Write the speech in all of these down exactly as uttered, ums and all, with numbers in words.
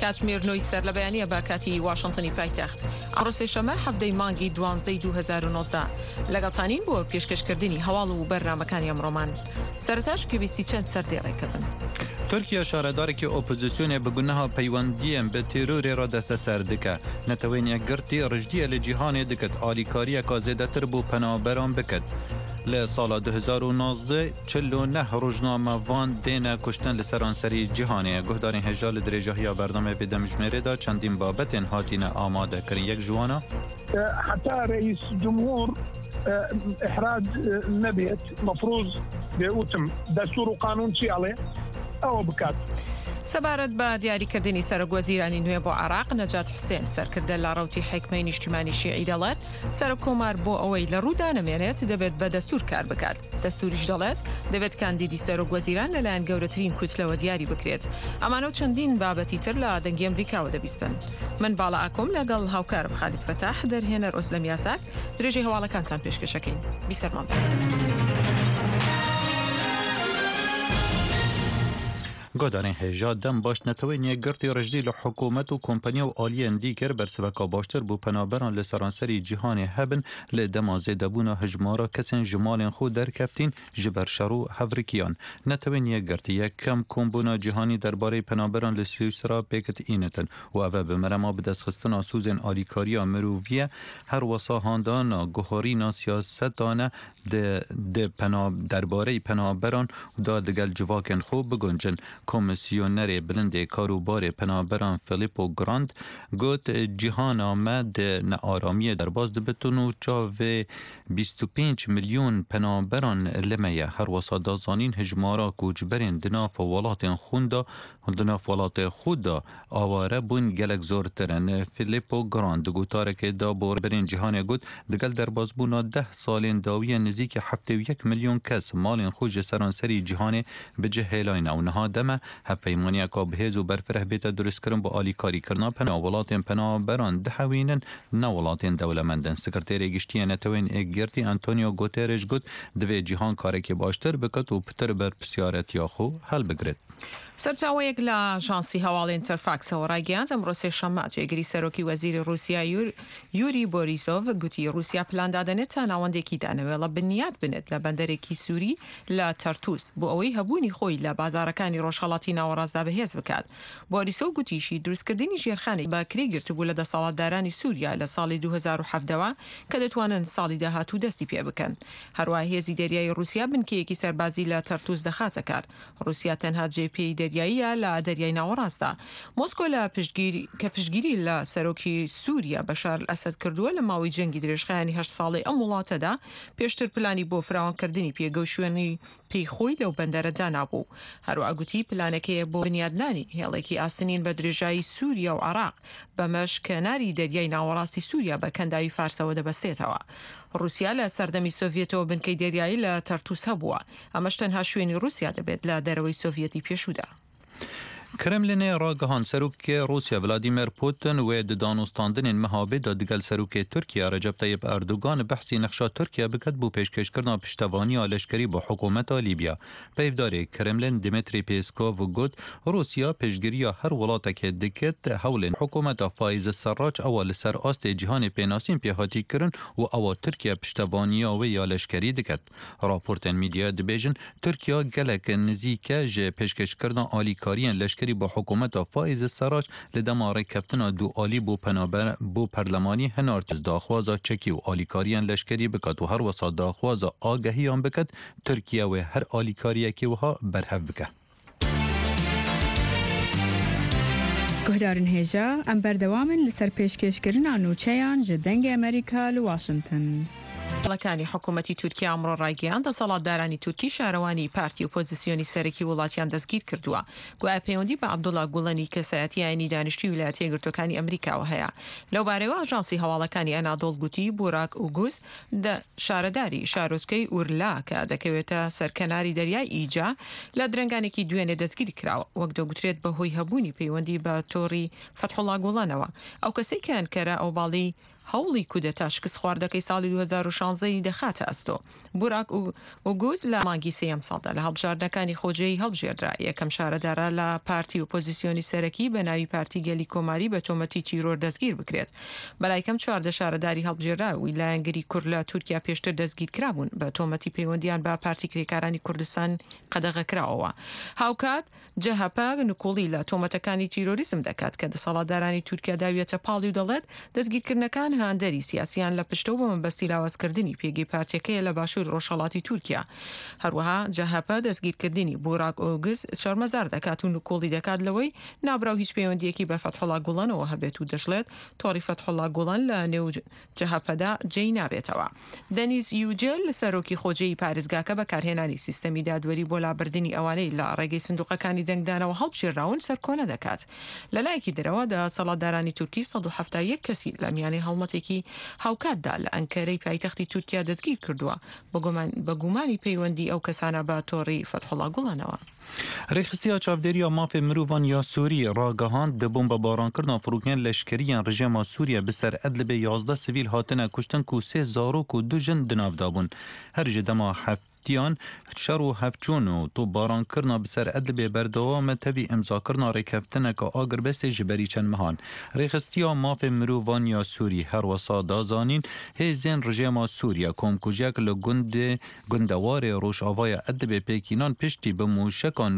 کاتژمێر نۆی سەر لە بەیانیە بە کاتی واشنتنی پایتەخت ئەڕۆ سێشەمە هەفتەی مانگی دوانزەی دوو هەزار و نۆزدە لەگەڵتانین بۆ پێشکەشکردنی هەواڵ و بەرنامەکانی ئەمڕۆمان. سەرەتاش پێویستی چەند سەردێڕێکردن. تورکیا شارەدارێکی ئۆپۆزیسیۆنێ بگونەها پەیوەندیان بە تێرۆرێ را دەستە سەر دکە. نەتەوەینە گرتی ڕژدیە لە جیهانێ دکت ئالیکاریەکە زێدەتر بۆ پەنابەران بکەت. لە ساڵا دو هەزار و نۆزدە چل و نە ڕۆژنامە وان دێنە کوشتن لە سەرانسەری جیهانەیە. گۆهدارین هێژا لە درێژەهەیە بەردەمە بێدەمژمێرێدا چەندین بابەتێن هاتینە ئامادەکردن. یەک جوانە حتى رئيس جمهور إحراج نبيت مفروض بيوتم دستور وقانون شي عليه أو بكات. سەبارەت بە دیاریکردنی سەرۆکوەزیرانی نوێ بۆ عێراق نەجات حوسێن سەرکردە لە ڕەوتی حکمەی نیشتیمانی شیعی دەڵێت سەرۆک کۆمار بۆ ئەوەی لە ڕوودا نەمێنێت دەبێت بە دەستور کار بکات. دەستوریش دەڵێت دەبێت کاندیدی سەرۆکوەزیران لەلایەن گەورەترین کوتلەوە دیاری بکرێت. ئەمانە و چەندین بابەتی تر لە دەنگی ئەمریکاوە دەبیستن. من باڵا ئاکۆم لەگەڵ هاوکارم خالید فەتاح دەرهێنەر ئۆسلەم یاساک درێژەی هەواڵەکانتان پێشکەشەکەین. بیسەرمان بن. گۆدارین هێژا دەم باش نەتەوەینە گرتی ڕژدی لە حکوومەت و کۆمپانیا و ئالیەن دیکر بەرسبەکە باشتر بوو پەنابەران لە سەرانسەری جیهانێ هەبن لە دەما زێدەبوونا هەژمارە کەسێن ژمالێن خۆ دەرکەفتین ji ber şer û hevrikiyan. Netewêniye girtî yekem kombûna cîhanî derbarê penaberan li Swîsra pêkit înetin û ev bi merema bi destxistina sûzên alîkariya miroviye her wesa handana guharîna siyasetan e de derbarê penaberan da digel civakên xwe biguncin. Komisyonerê bilindê karûbarê penaberan Filippo Grandi got cîhana me di nearamiyê derbas dibitin û çavê bîst û pênc milyon penaberan li me ye. Her wesa da zanîn hejmara koçberên di nav welatên xwe da di nav welatê xwe da aware bûn gelek zortir in. Filippo Grandi gotarekê da borberên cîhanê got digel derbasbûna deh salên dawiye nizîkî heftê û yek milyon kes malên xwe ji seranserî cîhanê bi cih hêlayne û niha deme hevpeymaniya bihêz û berfireh bête duristkirin bo alîkarîkirina pena welatên penaberan dihewînin ne welatên dewlemendin. Sekreterê Giştiyê Netewên Girtî Antonio Guterres got divê cîhan karekê baştir biket û pitir ber pisyaretiya xwe helbigirit. سەرچاوەیەک لە ژانسی هەواڵی ئینتەرفاکسەوە ڕایگەیاند ئەمڕۆ سێشەممە جێگیری سەرۆکی وەزیری رووسیا یوری بۆریسۆڤ گوتی رووسیا پلاندادەنێت تا ناوەندێکی دانەوێڵە بنیاد بنێت لە بەندەرێکی سووری لە تەرتوس بۆ ئەوەی هەبوونی خۆی لە بازارەکانی ڕۆژهەڵاتی ناوەڕاستدا بەهێز بکات. بۆریسۆڤ گوتیشی دروستکردنی ژێرخانێک بەکرێ گرتبوو لە دەسەڵاتدارانی سووریا لە ساڵی دوو هەزار و حەڤدەوە کە دەتوانن ساڵی داهاتوو دەستی پێ بکەن. هەروەها هێزی دەریایی رووسیا بنکەیەکی سەربازی لە تەرتوس دەخاتە کار. رووسیا تەنها جێپێی دەریاییە لە دەریای ناوەڕاستدا. مۆسکۆ لە پشتگیری کە پشتگیری لە سەرۆکی سووریا بەشار ئەسەد کردووە لە ماوەی جەنگی درێژخایانی هەشت ساڵی ئەم وڵاتەدا پێشتر پلانی بۆ فراوانکردنی پێگەوشوێنی پێی خۆی لەو بەندەرەدا نابوو. هەروە گوتی پلانەکەیە بۆ بنیادنانی هێڵێکی ئاسنین بە درێژایی سووریا و عێراق بەمەش کەناری دەریای ناوەڕاستی سووریا بە کەنداوی فارسەوە دەبەستێتەوە. رووسیا لە سەردەمی سۆڤێتەوە بنکەی دەریایی لە تەرتوس هەبووە. ئەمەش تەنها شوێنی رووسیا دەبێت لە دەرەوەی سۆڤێتی پێشودا. کرملینê ragihan serokê Rûsya Vladimir Putin wê di danûstandanên mehabê da digel serokê Tirkiye Recep Tayyip Erdogan behsî nexşa Tirkiye biket bû pêşkêşkirina piştevaniya leşkerî bi hikûmeta Libya. Peyvdarê Kremlin Dmitry Peskov got Rûsya pêşgiriya her welatekê dikit hewlên hikûmeta Faiz Serraç ewa li ser astê cîhanê pênasîn pêhatî kirin û ewa Tirkiye piştevaniya wê ya leşkerî diket. Raportên mîdya dibêjin Tirkiye gelek nizîke ji pêşkêşkirina alîkariyên leşkerî با حکومت فائز سراج لدما رکفتنا دو آلی بو پنابر بو پرلمانی هنارتز داخوازا چکی و آلیکاریان لشکری بکد و هر وسا داخوازا آگهیان بکد ترکیه و هر آلیکاریه که وها برهف بکه. گهدارن هێژا ئەم بەردەوامن لەسەر پێشکەشکردنا نوچەیان ji dengê Amerîka li Washington. لەکانی حکوومەتی تورکیا ئەمڕۆ ڕایگەیان دەسەڵاتدارانی تورکی شارەوانی پارتی ئۆپۆزیسیۆنی سەرەکی وڵاتیان دەستگیر کردووە. گویا پەیوەندی بە عەبدوڵڵا گوڵەنی کەسایەتی ئاینی دانیشتووی ویلایەتە یەکگرتووەکانی ئەمریکاوە هەیە. لەو بارەوە ئاژانسی هەواڵەکانی ئەنادۆڵ گوتی بوراک ئوگوست شارەداری شارۆچکەی ئورلا کە دەکەوێتە سەرکەناری دەریای ئیجا لە درەنگانێکی دوێنێ دەستگیری کراوە وەک دەگوترێت بەهۆی هەبوونی پەیوەندی بە تۆڕی فەتحوڵڵا گوڵەنەوە. ئەو کەسەی کە ئەنکەرە ئەو باڵی هەوڵی کودەتا شکست خواردەکەی ساڵی دو هەزار و شانزە دەخاتە ئەستۆ. بوراک ئۆگۆز لە مانگی سێم ساڵدا لە هەڵبژاردنەکانی خۆجەیی هەڵبژێردرا. یەکەم شارەدارە لە پارتی ئۆپۆزیسیۆنی سەرەکی بە ناوی پارتی گەلی کۆماری بە تۆمەتی تیرۆر دەستگیر بکرێت. بەلایکەم چواردە شارەداری هەڵبژێرا و ویلایەنگری کورد لە تورکیا پێشتر دەستگیر کرابوون بە تۆمەتی پەیوەندیان بە پارتی کرێکارانی کوردستان قەدەغەکراوەوە. هاوکات جەهەپا نکۆڵی لە تۆمەتەکانی تیرۆریزم دەکات کە دەسەڵاتدارانی تورکیا داویێتە پاڵی و دەڵێت دەستگیرکردنەکان هاندەری سیاسیان لە پشتەوە بە مەبەستی لاوازکردنی پێگەی پارتیەکەیە لە باشوور ڕۆژهەڵاتی تورکیا. هەروەها جەهەپا دەستگیرکردنی بوراک ئۆگز شەرمەزار دەکات و نکۆڵی دەکات لەوەی نابراو هیچ پەیوەندیەکی بە فەتحوڵا گوڵانەوە هەبێت و دەشڵێت تۆڕی فەتحوڵا گوڵان لە نێو جەهەپەدا جێی نابێتەوە. دەنیز یوجل لە سەرۆکی خۆجەی پارێزگاکە بەکارهێنانی سیستەمی دادوەری بۆ لابردنی ئەوانەی لە ڕێگەی سندوقەکانی دەنگدانەوە هەڵبژێراون سەرکۆنە دەکات. لەلایەکی دەرەوە دەسەڵاتدارانی تورکی سەد و هەفتاد و یەک کەسی لە میانەی هەڵمەتێکی هاوکاتدا لە ئەنکەرەی پایتەختی تورکیا دەستگیر کردووە بە گومانی پەیوەندی ئەو کەسانە بە تۆڕی فەتحوڵا گوڵانەوە. ڕێخستیا چاودێریە مافێ مرۆڤان یا سووریە ڕاگەهاند دەبووم بە باڕانکردنا فروکیان لەشکریان ڕژێما سووریا بسەر ئەدلبێ یازدە سڤیل هاتنە کوشتن و سێ زارۆک و دوو ژن دناودابوون. هەر ji dema هەفتیان شەڕ و هەفچوون و تو باڕانکردنا بسەر ئەدلبێ بەردەوامە تەوی ئەمزاکردنا ڕێککەفتنەکە ئاگربەستێ ji بەری چەند مەهان. ڕێخستیا مافێ مرۆڤان یا سووری هەروەسا دازانین هێزên ڕژێما سووریا کۆمکوژیەک لە گوندێ گوندەوارێ ڕۆژئاوایە ئەدلبێ پێکینان پشتی بە موشەکان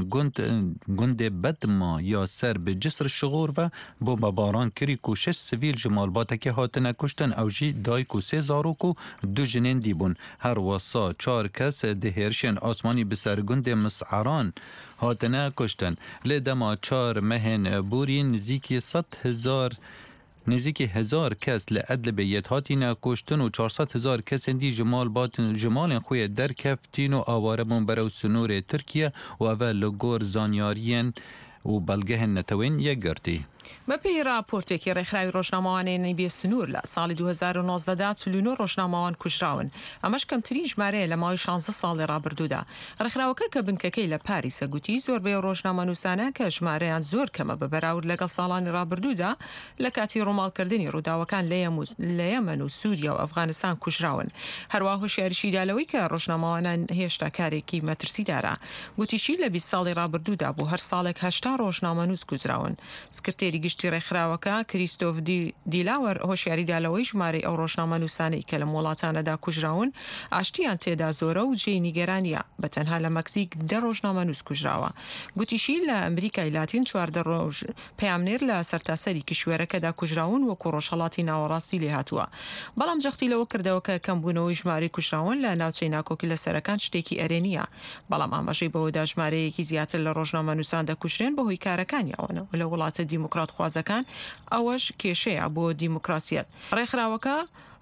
گوندێ بەدما یا سەر bi cisr şiğor ve bo mebaran kirî ku şeş sivîl ji malbateke hatine kuştin ew jî dayk û sê zarok û du jinên dîbûn. Her wesa çar kes di hêrişên asmanî bi ser gundê Mis'aran hatine kuştin. Lê dema çar mehên borî nizîkî sed hezar نزیکی هزار کس لی ادلبه یت هاتینه کشتن و چهارصد هزار کسین دی جمال باتن جمالن خوی در کفتین و آواره بون برو سنور ترکیه و اول لگور زانیارین و بلگه نتوین یک گرتی. بەپێی راپۆرتێکی ڕێکخراوی ڕۆژنامەوانەی نەیبێ سنوور لە ساڵی دو هەزار و نۆزدە دا چل و نۆ ڕۆژنامەوان کوژراون. ئەمەش کەمترین ژمارەیە لە ماوەی شانزە ساڵی ڕابردوودا. ڕێکخراوەکە کە بنکەکەی لە پاریسە گوتی زۆربەی ڕۆژنامەنووسانە کە ژمارەیان زۆر کەمە بە بەراورد لەگەڵ ساڵانی ڕابردوودا لە کاتی ڕۆماڵکردنی ڕووداوەکان لە یەمەن و سووریا و ئەفغانستان کوژراون. هەروەها هۆشیاریشی دالەوەی کە ڕۆژنامەوانان هێشتا کارێکی مەترسیدارە. گوتیشی لە بیست ساڵی ڕابردوودا بۆ هەر ساڵێک هەشتا ڕۆژنامەنووس کوژراون. سکرتێری گشتی ڕێکخراوەکە کریستۆف دیلاوەر هۆشیاریدالەوەی ژمارەی ئەو ڕۆژنامەنووسانەی کە لە وڵاتانەدا کوژراون ئاشتیان تێدا زۆرە و جێی نیگەرانیە بە تەنها لە مەکسیک دە ڕۆژنامەنووس کوژراوە. گوتیشی لە ئەمریکای لاتین چواردە ڕۆژ پەیامنێر لە سەرتاسەری کشوێرەکەدا کوژراون وەکو ڕۆژهەڵاتی ناوەڕاستی لێ هاتووە. بەڵام جەختی لەوە کردەوە کە کەمبوونەوەی ژمارەی کوژراون لە ناوچەی ناکۆکی لە سەرەکان شتێکی ئەرێنیە. بەڵام ئاماژەی بەوەدا ژمارەیەکی زیاتر لە ڕۆژنامەنووسان دەکوژرێن بەهۆی کارەکانیەوەنە و لە وڵاتە دیموکرات خوازەکان ئەوەش کێشەیە بۆ دیموکراسیەت. ڕێکخراوەکە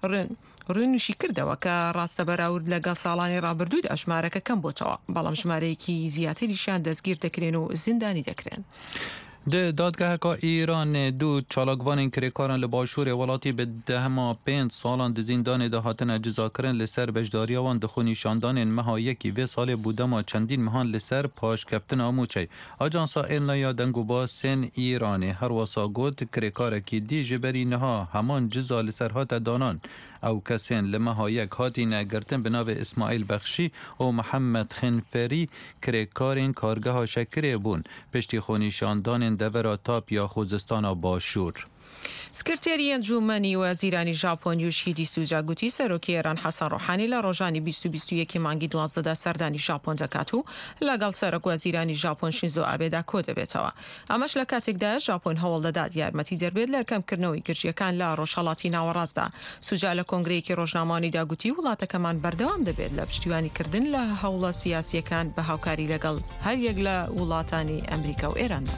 ڕوونشی کردەوە کە ڕاستە بەراورد لەگەڵ ساڵانی ڕابردوودا ژمارەکە کەم بۆتەوە بەڵام ژمارەیەکی زیاتریشیان دەستگیر دەکرێن و زیندانی دەکرێن. د دادگاهکا ایران دو چالاکوانین کرێکارن لە باشوورê welatî bi dehema pênc salan di zîndanê de hatine cizakirin li ser beşdariya wan di xwe nîşandanên meha yekî vê salê bû dema çendîn mehan li ser paşkeftina Mûçey. Ajansa Êrnaya Dengûbasên Îranê her wesa got kirêkarekî dî ji berî niha heman ciza li ser hate danan. Ew kesên li meha yek hatîne girtin bi navê İsmaîl Bexşî û Mihemed Xinferî kirêkarên kargeha Şekirê bûn piştî xwenîşandanên devera tap ya Xuzistana Başûr. سکرتێری ئەنجومەنی وەزیرانی ژاپۆن یۆشیهیدی سوجا گوتی سەرۆکی ئێران حەسەن ڕۆحانی لە ڕۆژانی بیست و بیست و یەکی مانگی دوازدەدا سەردانی ژاپۆن دەکات و لەگەڵ سەرۆک وەزیرانی ژاپۆن شینزۆ ئابێدا کۆ دەبێتەوە. ئەمەش لە کاتێکدا ژاپۆن هەوڵ دەدات یارمەتی دەربێت لە کەمکردنەوەی گرژیەکان لە ڕۆژهەڵاتی ناوەڕاستدا. سوجا لە کۆنگرەیەکی ڕۆژنامەوانیدا گوتی وڵاتەکەمان بەردەوام دەبێت لە پشتیوانیکردن لە هەوڵە سیاسیەکان بە هاوکاری لەگەڵ هەر یەک لە وڵاتانی ئەمریکا و ئێراندا.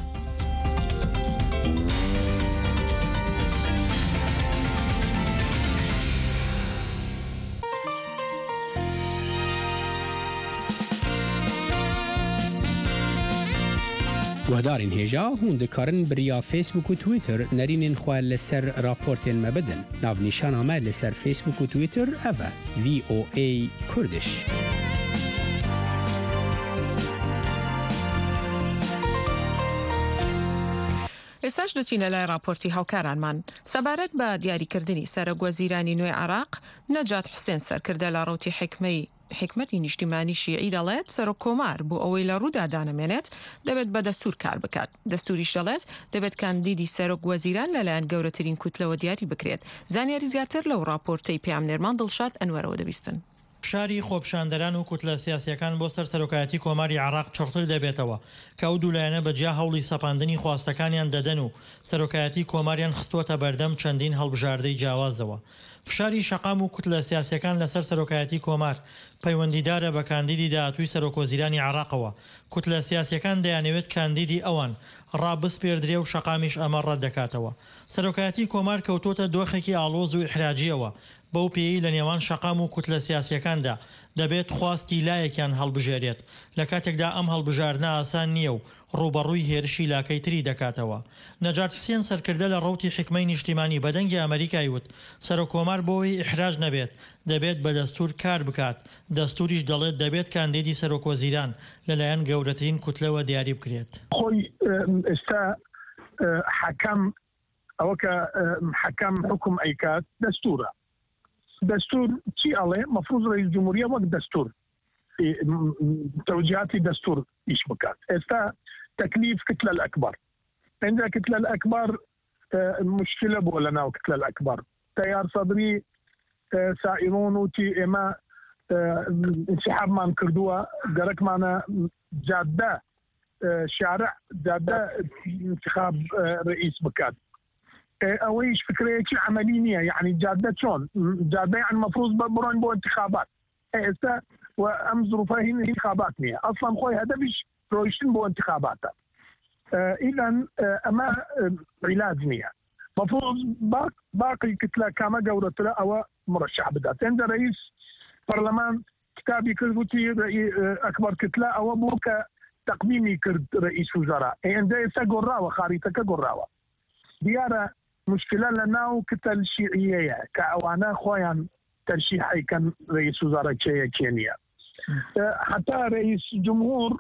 گوهدارین هێژا هون دikarin biriya Facebook û Twitter nerînên xwe li ser raportên me bidin. Navnîşana me li ser Facebook û Twitter ev e V O A Kurdish. ئێستاش دەچینە لای راپۆرتی هاوکارانمان سەبارەت بە دیاریکردنی سەرۆکوەزیرانی نوێ عێراق نەجات حوسێن سەرکردە لە ڕووتی حکمەی حکمەتی نیشتیمانی شیعی دەڵێت سەرۆک کۆمار بۆ ئەوەی لە ڕوودا دانەمێنێت دەبێت بە دەستور کار بکات. دەستوریش دەڵێت دەبێت کاندیدی سەرۆک وەزیران لەلایەن گەورەترین کوتلەوە دیاری بکرێت. زانیاری زیاتر لەو راپۆرتەی پێام نێرمان دڵشاد ئەنوەرەوە دەبیستن. فشاری خۆپشاندەران و کوتلە سیاسیەکان بۆ سەر سەرۆکایەتی کۆماری عێراق چڕتر دەبێتەوە کە ئەو دوولایەنە بەجیا هەوڵی سەپاندنی خواستەکانیان دەدەن و سەرۆکایەتی کۆماریان خستووەتە بەردەم چەندین هەڵبژاردەی جیاوازەوە. فشاری شەقام و کوتلە سیاسیەکان لەسەر سەرۆکایەتی کۆمار پەیوەندیدارە بە کاندیدی داهاتووی سەرۆکوەزیرانی عێراقەوە. کوتلە سیاسیەکان دەیانەوێت کاندیدی ئەوان ڕابسپێردرێ و شەقامیش ئەمە ڕەت دەکاتەوە. سەرۆکایەتی کۆمار کەوتۆتە دۆخێکی ئاڵۆز و ئیحراجیەوە بەو پێی لە نێوان شەقام و کوتلە سیاسیەکاندا دەبێت خواستی لایەکیان هەڵبژێرێت لە کاتێکدا ئەم هەڵبژاردنە ئاسان نییە و ڕوبەڕووی هێرشی لاکەی تری دەکاتەوە. نەجات حوسێن سەرکردە لە ڕووتی حکمەی نیشتیمانی بەدەنگی ئەمریکای وت سەرۆک کۆمار بۆەوەی ئیحراج نەبێت دەبێت بە دەستور کار بکات. دەستوریش دەڵێت دەبێت کاندیدی سەرۆکوەزیران لەلایەن گەورەترین کوتلەوە دیاری بکرێت. خۆی ئێستا حەکەم ئەوە کە حەکەم حکم ئەیکات دەستورە. دستور چی ئەڵێ مەفروض ڕئیس جمهوریە وەک دەستور توجیهاتی دەستور ئیش بکات. ئێستا تەکلیف کتلە الأكبر عند کتلە الأكبر مشکلە بۆ لە ناو کتلە الأكبر تەیار سەدری سائرون وتی ئێمە انسحابمان کردووە گەرەکمانە جادە شارع جادە انتخاب رئیس بکات. اويش فكريتي عمليه يعني جاده شلون؟ جاده يعني المفروض برون بو انتخابات. استا وام ظروفها هي انتخابات نيه اصلا خوي هدفش رويشتن بو انتخابات. اذا اما علاج نيه مفروض باقي كتله كما قولت او مرشح بدات عند رئيس برلمان كتابي كربوتي اكبر كتله او بوك تقديمي كرد رئيس وزراء عند اسا قراوه خريطه قراوه ديارة مشكلة لنا كتل شيعية كأوانا خويا ترشيحي كان رئيس وزراء كينيا حتى رئيس جمهور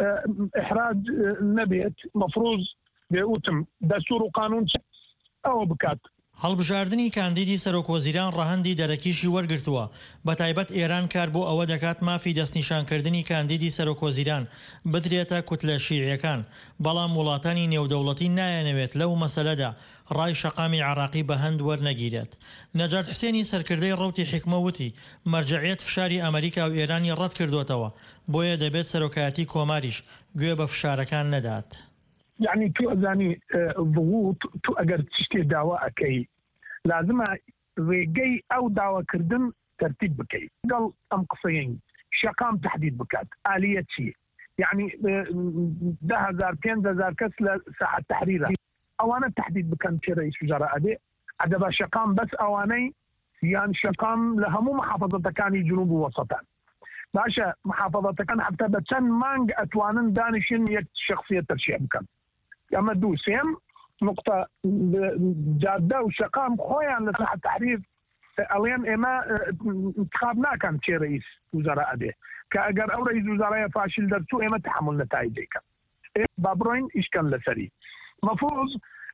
إحراج نبيت مفروض بأوتم دستور وقانون أو بكات. هەڵبژاردننی کاندیدی سەرۆکوەزیران ڕەهەندی دەرەکیشی وەرگرتووە بە تایبەت ئێران کار بۆ ئەوە دەکات مافی دەستنیشانکردنی کاندیدی سەرۆکوەزیران بدرێتە کوتلە شیعیەکان بەڵام وڵاتانی نێودەوڵەتی نایەنەوێت لەو مەسەلەدا ڕای شەقامی عێراقی بە هەند وەرنەگیرێت. نەجات حوسێنی سەرکردەی ڕووتی حکمەوتی مەرجەعیەت فشاری ئەمریکا و ئێرانی ڕەت کردوێتەوە بۆیە دەبێت سەرۆکایەتی کۆماریش گوێ بە فشارەکان نەدات. يعني تو أزاني ضغوط تو أجر تشتي دعوة كي لازم رجي أو دعوة كردن ترتيب بكي قال أم قصيين شقام تحديد بكات آلية شيء يعني ده هزار كين ده هزار كس لساعة تحريرها أوانا تحديد بكان كرئيس وزراء أدي عدبا شقام بس أواني يعني شقام لهمو محافظة كاني جنوب ووسطان باشا محافظة كان حتى بتشان مانج أتوانن دانشين يك شخصية ترشيح بكان أما دوسيم نقطة جادة وشقام خويا لساحة التحرير اليوم إما انتخابنا كان شي رئيس وزراء أدي كأجر أو رئيس وزراء فاشل درتو إما تحمل نتائجك بابروين إيش كان لسري مفروض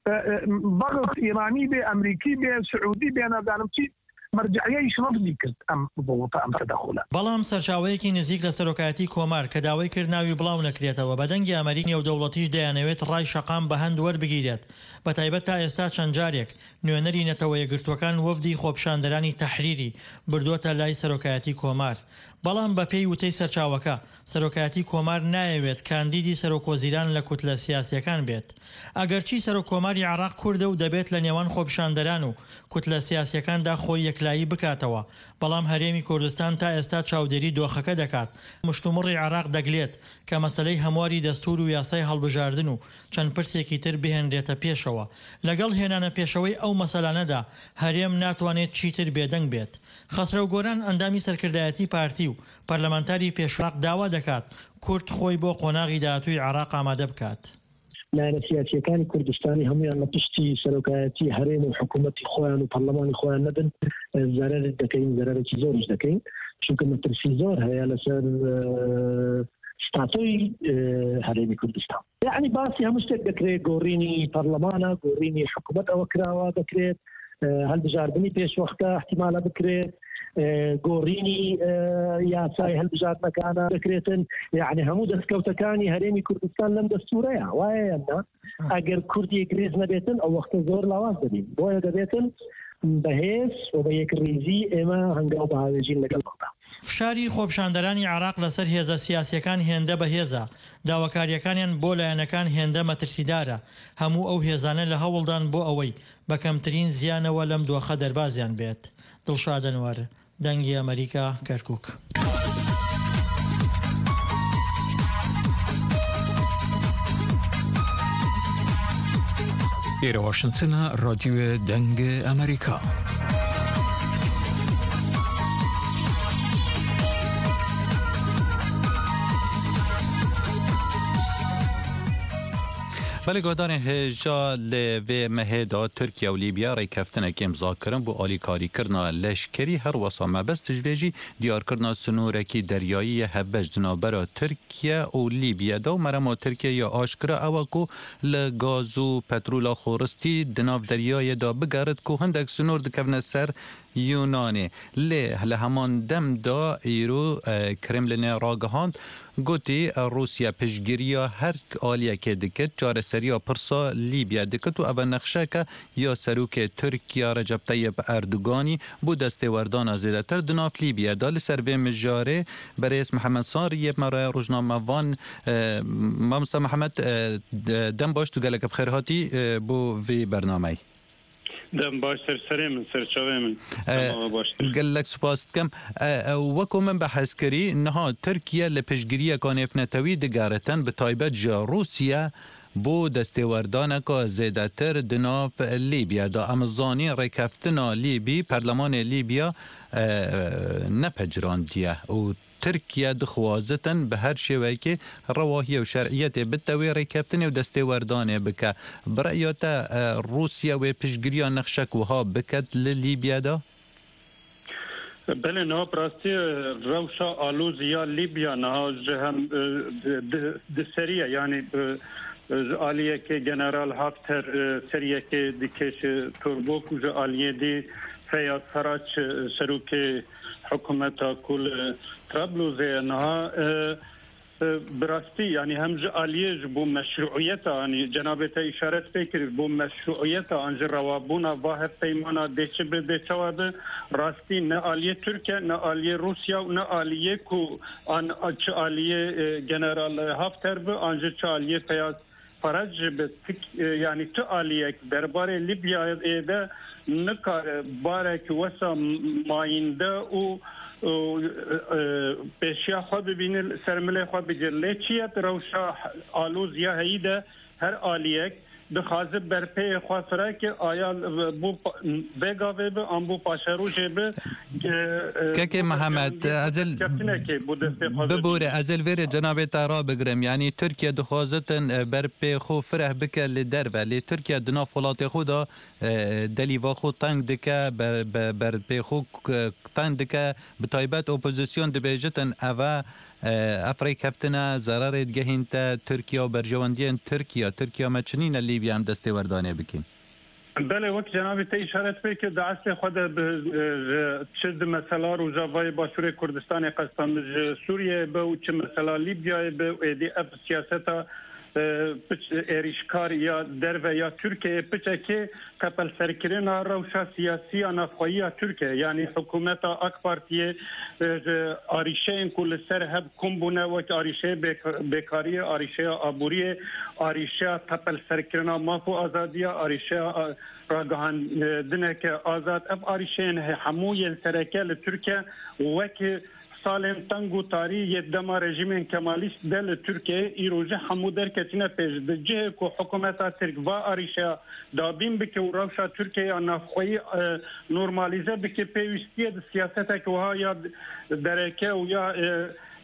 ضغط إيراني بي أمريكي بي سعودي بي أنا دانمتي مرجعیه شنفدی کرد ام ضغوط ام تدخله. بەڵام سەرچاوەیەکی نزیک لە سەرۆکایەتی کۆمار کە داوای کرد ناوی بڵاو نەکرێتەوە بەدەنگی ئەمریکی نێودەوڵەتیش دەیانەوێت ڕای شەقام بە هەند وەربگیرێت. بە تایبەت تا ئێستا چەند جارێک نوێنەری نەتەوە یەکگرتوەکان وەفدی خۆپشاندەرانی تەحریری بردووەتە لای سەرۆکایەتی کۆمار. بەڵام بە پێی وتەی سەرچاوەکە سەرۆکایەتی کۆمار نایەوێت کاندیدی سەرۆکوەزیران لە کوتلە سیاسیەکان بێت. ئەگەرچی سەرۆک کۆماری عێراق کوردە و دەبێت لە نێوان خۆپشاندەران و کوتلە سیاسیەکاندا خۆی یەکلایی بکاتەوە بەڵام هەرێمی کوردستان تا ئێستا چاودێری دۆخەکە دەکات. مشتومڕی عێراق دەگلێت کە مەسەلەی هەمواری دەستور و یاسای هەڵبژاردن و چەند پرسێکی تر بهێنرێتە پێشەوە. لەگەڵ هێنانە پێشەوەی ئەو مەسەلانەدا هەرێم ناتوانێت چیتر بێدەنگ بێت. خەسرە و گۆران ئەندامی سەرکردایەتی پارتی و پەرلەمانتاری پێشراق داوا دەکات کورد خۆی بۆ قۆناغی داهاتووی عێراق ئامادە بکات. لایەنە سیاسیەکانی کوردستانی هەمویان لە پشتی سەرۆکایەتی هەرێم و حکوومەتی خۆیان و پەرلەمانی خۆیان نەبن زەرەرێک دەکەین زەرەرێکی زۆرش دەکەین چونکە مەترسی زۆر هەیە لەسەر ستاتوی هەرێمی کوردستان یعنی باسی هەموو شتێک دەکرێت گۆڕینی پەرلەمانە گۆڕینی حکوومەت ئەوە کراوە دەکرێت هەڵبژاردننی پێشوەختە احتیمالە بکرێت گۆڕینی یاسای هەڵبژاردنەکانە دەکرێتن یعنی هەموو دەستکەوتەکانی هەرێمی کوردستان لەم دەستورەیە وایە یاننا ئەگەر کوردی گرێز نەبێتن ئەو وەختە زۆر لاواز دەبین بۆیە دەبێتن بەهێز و بە یەکڕێزی ئێمە هەنگاو بەهاوێژین لەگەڵ خۆتا فشاری خۆپشاندەرانی عێراق لەسەر هێزە سیاسیەکان هێندە بەهێزە داواکاریەکانیان بۆ لایەنەکان هێندە مەترسیدارە هەموو ئەو هێزانە لە هەوڵدان بۆ ئەوەی بە کەمترین زیانەوە لەم دۆخە دەربازیان بێت دڵشادەنوەر دەنگی ئەمریکا کەرکووک ئێرە واشنگتنە ڕادیۆ دەنگ ئەمریکا بله گودان هجا لوی مهدا ترکیه و لیبیا ری کفتنه که امضا کرن بو آلی کاری کرنا لشکری هر واسا مبست تجویجی دیار کرنا سنورکی دریایی هبش جنابرا ترکیه و لیبیا دو مرمو ترکیه یا آشکرا اوکو لگازو پترولا خورستی دناف دریای دا بگرد که هندک سنور دکفن سر یونانی لی لهمان دم دا ایرو کرملین راگهاند گوتی روسیا پشگیریا هر آلیه که دکت چار سریا پرسا لیبیا دکت و اول نقشه که یا سروک ترکیه رجب طیب اردوگانی بود دسته وردان زیده تر دناف لیبیا دال سروی مجاره برای اسم محمد ساری مرای روزنامه وان مامستا محمد دم باش تو گلک بخیرهاتی بو وی برنامه دم باش سر سری من سر چاوه من قال لك سپاس کم وکو من بحث کری نها ترکیه لپشگیری کانف نتوی دگارتن به تایبت جا روسیه بو دستوردان که زیده تر دناف لیبیا دا امزانی ریکفتنا لیبی پرلمان لیبیا نپجراندیه و ترکیه دخوازتن به هر شوی که رواهی و شرعیت بتوی ریکفتن و دستوردان بکه برایات روسیه و پشگیری نقشک وها بکد لیبیا دا؟ بله نه براستی روشا آلوزیا لیبیا نه جهم دسریه یعنی آلیه که جنرال هافتر سریه که دیکش توربوک و آلیه دی فیاد فراچ سروک حکومت کل طرابلس انها براستی یعنی هم آلیه بو مشروعیت یعنی جنابت اشارت فکر بو مشروعیت انج روابونا واحد پیمانا دچ به دچواد راستی نه آلیه ترکیه نه آلیه روسیا نه آلیه کو ان اچ آلیه جنرال هافتر به انج چ آلیه فیاض فرج به یعنی تو آلیه درباره لیبیا ده نکار بارک وسا ماینده او پیشیا خود ببینه سرمله خود بجله چیت روشا آلوز یا هیده هر آلیک دخوازه برپی خواسته که آیا بو بگاوه به آن بو پاشروشه به که که محمد ازل ببوره ازل ویر جناب تارا بگرم یعنی ترکیه دخوازتن برپی خو فره بکه لدر ولی ترکیه دنا فولات خودا دلیوا خود تنگ دکه برپی خو تنگ دکه بتایبت اپوزیسیون دبیجتن اوه افریق هفتنا ضرر دگهین تا ترکیه و برجواندین ترکیه ترکیه ما چنین لیبیا هم دسته وردانه بکن بله وقت جنابی تا اشارت به که دعست خود چیز مثلا روزاوای باشور کردستان قسطان سوریه به و چه مثلا لیبیا به و ایدی اف سیاستا ایریشکار یا در یا ترکیه پچه که کپل سرکرین روشا سیاسی آنافخوایی ترکیه یعنی حکومت اک پارتیه آریشه این کل سر هب کم بونه و آریشه بیکاری آریشه آبوری آریشه کپل سرکرین مافو آزادی آریشه راگهان دنه که آزاد اب آریشه هموی سرکه لترکیه وکی سالن تنگو تاری یدم رژیم کمالیست دل ترکیه ایروزه همو در کتینه پیش دجه که حکومت ترک و آریشه دابین بکه و روشا ترکیه نفخوی نورمالیزه بکه پیوستیه ده سیاست که وها یا درکه و یا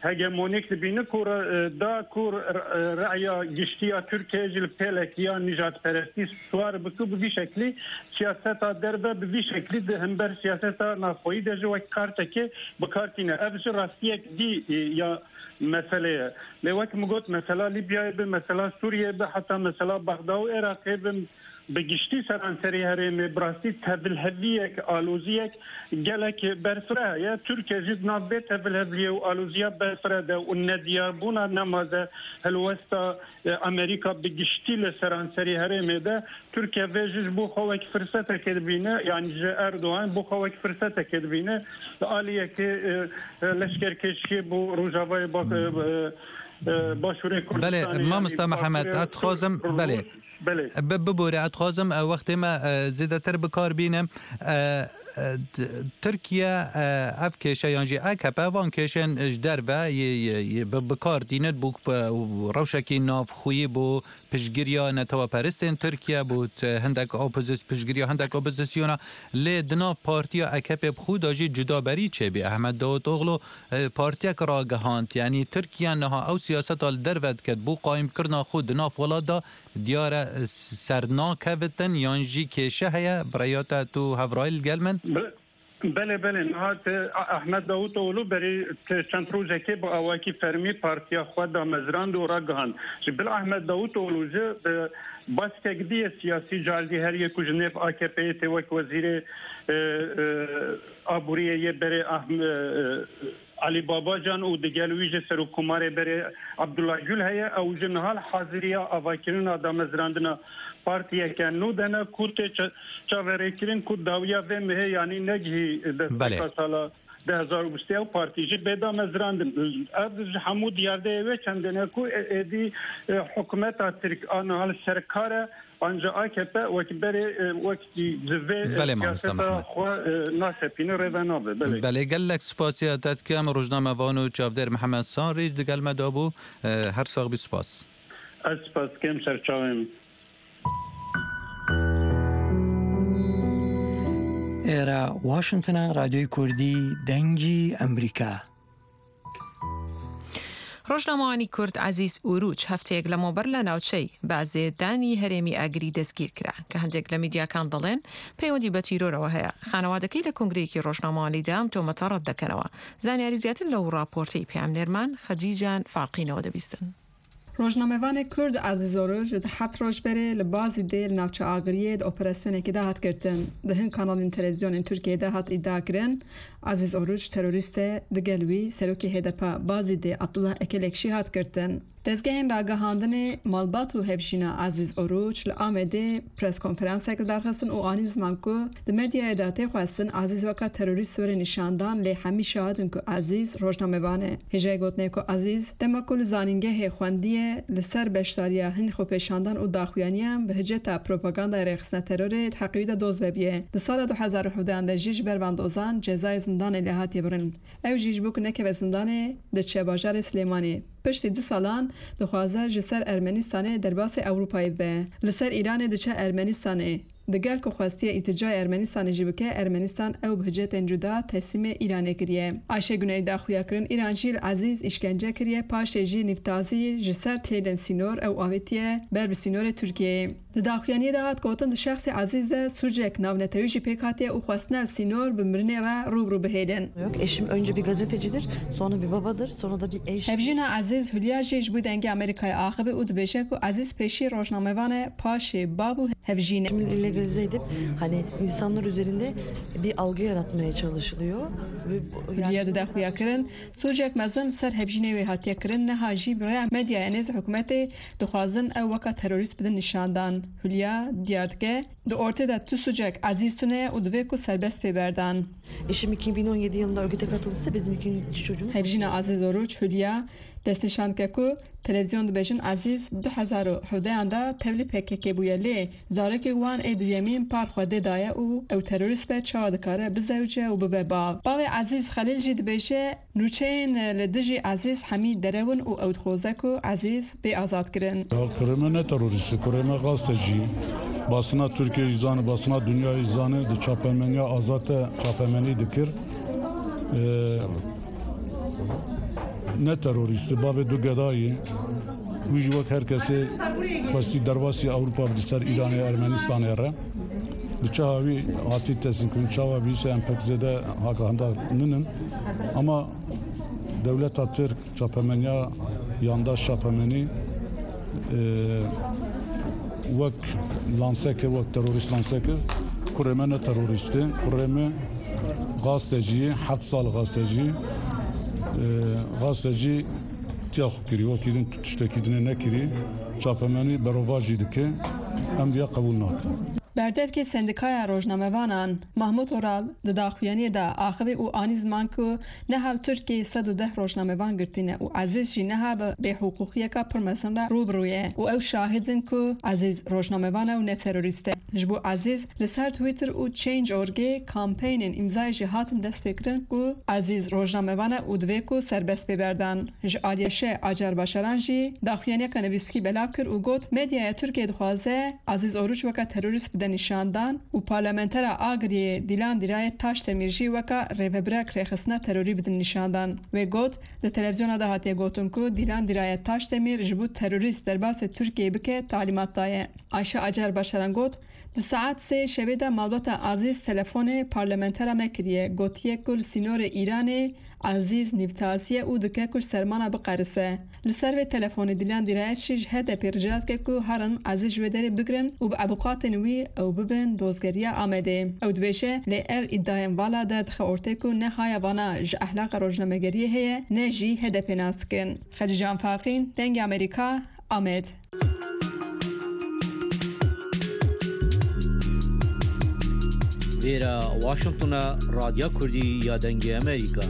هجمونيك بين كور دا كور رعيا جشتيا تركيا جل بيلك يا نجات برستي سوار بكو بشكل سياسة دربة بشكل همبر سياسة نافوي دجوا كارتك بكارتنا أفج راستيك دي يا مسألة لوقت مقول مسألة ليبيا بمسألة سوريا حتى مسألة بغداد وعراق بگشتی سرانسری هرم براستی تبل هویک آلوزیک گلک برفره یا ترکیه جد نبی تبل هویه و آلوزیا برفره ده و ندیار بونا نمازه هلوستا امریکا بگشتی لسرانسری هرم ده ترکیه ویجش بو خوک فرصت کدبینه یعنی جه اردوان بو خوک فرصت کدبینه آلیه که لشکر کشی بو روجاوای با باشوره کردستانی بله ما مستر محمد اتخازم بله ببوري اتخازم وقت ما زيادة بكار بينم تركيا اف كيشا يانجي اكابا وان كيشن جدر با بكار دينت بوك روشكي ناف خوي بو پشگیریا نتوا پرستین ترکیه بود هندک اپوزیس پشگیریا هندک اپوزیسیونا لی دناف پارتیا اکپ خود آجی جدا بری چه بی احمد داوود اوغلو پارتیا کرا گهانت یعنی ترکیه نها او سیاست آل درود کد بو قایم کرنا خود دناف ولادا دیار سرنا کوتن یانجی کشه هیا برایاتا تو هفرایل گلمن بله بله نهات احمد داوود اولو بری چند روزه که با اواکی فرمی پارتیا خود مزران دو را گهان جبل احمد داوود اولو جه بس که گدی سیاسی جالدی هر یک جنیف آکپی توک وزیر آبوریه یه بری علی بابا جان و دیگر ویژه سرکومار بری عبدالله گل هیا او جنحال حاضریا اواکرین آدم مزراندنا پارتیا که نو دنا کورت چاورکرین کو داویا و مه یعنی نگی دست سالا ده هزار و بیست و پارتیجی بدا مزراندن از حمود یارده و چندنه کو ادی حکومت ترک آنها سرکار آنجا آکپه وقتی بری وقتی جوه بله مستر محمد ناسپین روانابه بله بله گلک سپاسی داد که ام روزنامه وانو چاودر محمد سان ریج دگل مدابو هر ساق بی سپاس از سپاس کم سرچاویم ئێرە واشنگتنە رادیۆی کوردی دەنگی ئەمریکا. ڕۆژنامەوانی کورد عزیز ئوروج هەفتەیەک لە مۆبەر لە ناوچەی بازێدانی هەرێمی ئاگری دەستگیر کرا کە هەندێک لە میدیاکان دەڵێن پەیوەندی بە تیرۆرەوە هەیە. خانەوادەکەی لە کنگرەیەکی ڕۆژنامەوانی دام تۆمەتە ڕەت دەکەنەوە. زانیاری زیاتر لەو ڕاپۆرتەی پێامنێرمان خەجیجان فاقینەوە دەبیستن. روزنامه‌وان کرد عزیز اوروج ده هفت روز بره لبازی دیل ناوچه آگریه ده اپراسیونی که ده هات کردن ده هن کانال تلویزیون ترکیه ده هات ادعا کرن عزیز اوروج تروریست ده گلوی سروکی هدپا بازی ده عبدالله اکلکشی هات کردن. دزگهین راگهاندن مالبات و هفشینا عزیز اوروج لآمده پرس کنفرانس اکل درخستن و آنی زمان که ده مدیا اداته خواستن عزیز وکا تروریست سوری نشاندان لی همی شاهدن که عزیز روزنامه‌وانه هجای گوتنه که عزیز دمکل زانینگه خواندیه لسر بشتاریا هن خو پیشاندن و داخویانیم به هجتا پروپاگاندا رخصنه ترور تحقیق دوز وبیه ده سال دو هزار و هفده ده جیج بربندوزان جزای زندان لحاتی برن او جیج بوک نکه و زندان ده چه باجار سلیمانی پشت دو سالان دخوازه جسر ارمنستان درباس اروپایی به لسر ایران دچه ارمنستانه دگل که خواستی اتجاه ارمنستان جیبکه ارمنستان او بهجت جدا تسلیم ایران کریه عایشه گنای داخویا کرن ایران جیل عزیز اشکنجه کریه پاش جی نفتازی جسر تیلن سینور او آویتیه بر سینور ترکیه داخویانی دهات گوتن شخص عزیز ده سوجک ناونتویجی پیکاتی او خواستن سینور بمرنه را روبرو بهیدن. Yok eşim önce bir gazetecidir, sonra bir babadır, sonra da bir eş. Hevjina Aziz Hülya jiş bu dengi Amerika'ya akıbı ud beşek u Aziz peşi rojnamevane paşi babu hevjine. İllegalize edip hani insanlar üzerinde bir algı yaratmaya çalışılıyor. Hülya da daxliya kirin, sujek mezin ser hevjine ve hatiye kirin ne haji buraya medya eniz hükümeti duxazın ev vaka terörist bidin nişandan. Hülya diyardke de ortada tu sujek Aziz tune u dve ku serbest peberdan. Eşim iki bin on yedi yılında örgüte katılırsa bizim ikinci çocuğumuz. Hevjina Aziz Oruç Hülya dest nişan ke ku televizyon dibêjin Aziz du hezar û hewdeyan da tevlî P K K bûye lê zarekê wan ê duyemîn par xwedê daye û ew terorîst be çawa dikare bizewce û bibe bav. Bavê Aziz Xelîl jî dibêje nûçeyên li dijî Aziz hemî derewin û ew dixwaze ku Aziz bê azad kirin. Kurême ne terorîstî, kurême gaztecî. Basına Türkiye izanı, basına dünya izanı di çapemeniya azate çapemenî dikir. نه تروریست باوی دو گدایی ویژ وقت هر کسی خواستی درواسی اروپا بسر ایران ارمنستان را بچه هاوی آتی تسین کن چاوا بیسه امپک زده هاکا هنده ننن اما دولت ترک چاپمنیا یانداش چاپمنی وک لانسه که وک تروریست لانسه که کرمه نه تروریسته کرمه غاستجی حد سال غاستجی غاستجی تیاخو کری وکیدن تشتکیدنه نکری چاپمنی برواجی دکه ام بیا قبول ناکن بردف سندیکای روزنامه‌وانان محمود اورال د داخویانی دا آخوی او آنی زمان که نه هل ترکی صد و ده روزنامه‌وان گرتینه و عزیز جی نه ها به حقوقیه که پرمسن را روبرویه و او شاهدن که عزیز روزنامه‌وانه و نه تروریسته جبو عزیز لسر تویتر او چینج اورگی کامپین امضای جهاتن دست بکرن که عزیز روزنامه‌وانه و دوی که سربست ببردن ج آلیشه آجر باشران جی داخویانی که نویسکی بلا کر و گوت مدیای ترکیه دخوازه عزیز اوروچ وکا تروریست د نشاندان و پارلمانتر آگری دیلان دیرای تاش تمیرجی وکا ریوبرک رخصنا تروری بدن نشاندان و گوت د تلویزیون ده هاتی گوتن کو دیلان دیرای تاش تمیر جبو تروریست در باس ترکیه بکه تعلیمات دایه عایشه اجر بشران گوت د ساعت سه شبه ده مالبات عزیز تلفن پارلمانتر مکریه گوتیه کل سینور ایران عزیز نیفتازیه او دکه کش سرمانه بقرسه لسر و تلفن دیلان دیرایت شیج هده پیرجات که که هرن عزیز جویداری بگرن و به ابوقات نوی او ببن دوزگریه آمده او دویشه لی او ادایم والا ده دخه ارته که نه های وانا ج احلاق روزنامه‌گریه هیه نه جی هده پیناست کن خدی جان فرقین دنگ امریکا آمد ویرا واشنطن رادیو کردی یا دنگ امریکا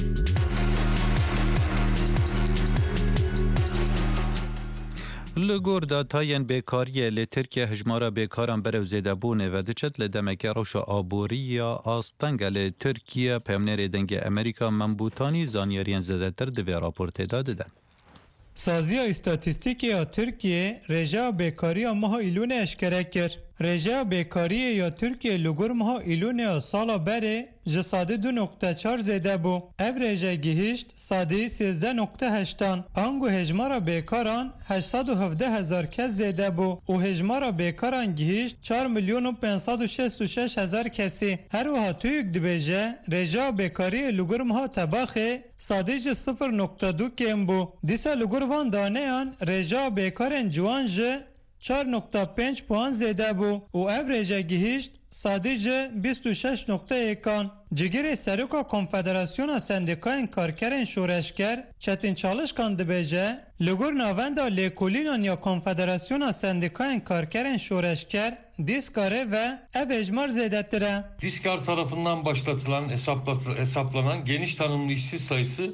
لگور داتاین بیکاریه لی ترکیه هجمارا بیکاران برو زیده بونه و دچت لدمکه روش آبوری یا آستنگ لی ترکیه پیمنیر دنگ امریکا منبوطانی زانیارین زده تر دوی راپورت داده دن. سازی استاتیستیکی یا ترکیه رجا بیکاری ماه ایلون اشکره کرد. رجا بیکاری یا ترکیه لگور ماه ایلون سالا بره جساده دو نقطه چار زده بو. او رجا گیهشت ساده سیزده نقطه هشتان. انگو هجمارا بیکاران هشتاد و هفده هزار کس زده بو. و هجمارا بیکاران گیهشت چار میلیون و پنساد و شست و شش هزار کسی. هر وها تویک دبیجه رجا بیکاری لگور ماه تباخه ساده جه صفر نقطه دو کم بو. دیسا لگور وان دانه آن رجا بیکارن جوان جه چهار نقطه پنج پوان زده بو و او رجا گیهشت ساده جه بیست و شش نقطه یکان. جگر سروکا کنفدراسیون سندیکاین کارکرین شورشگر چتین چالش کند بیجه لگور ناونده لیکولینان یا کنفدراسیون سندیکاین kارkerên şoreşker Diskar'e ve ev ecmar zedettire. Diskar tarafından başlatılan hesaplanan geniş tanımlı işsiz sayısı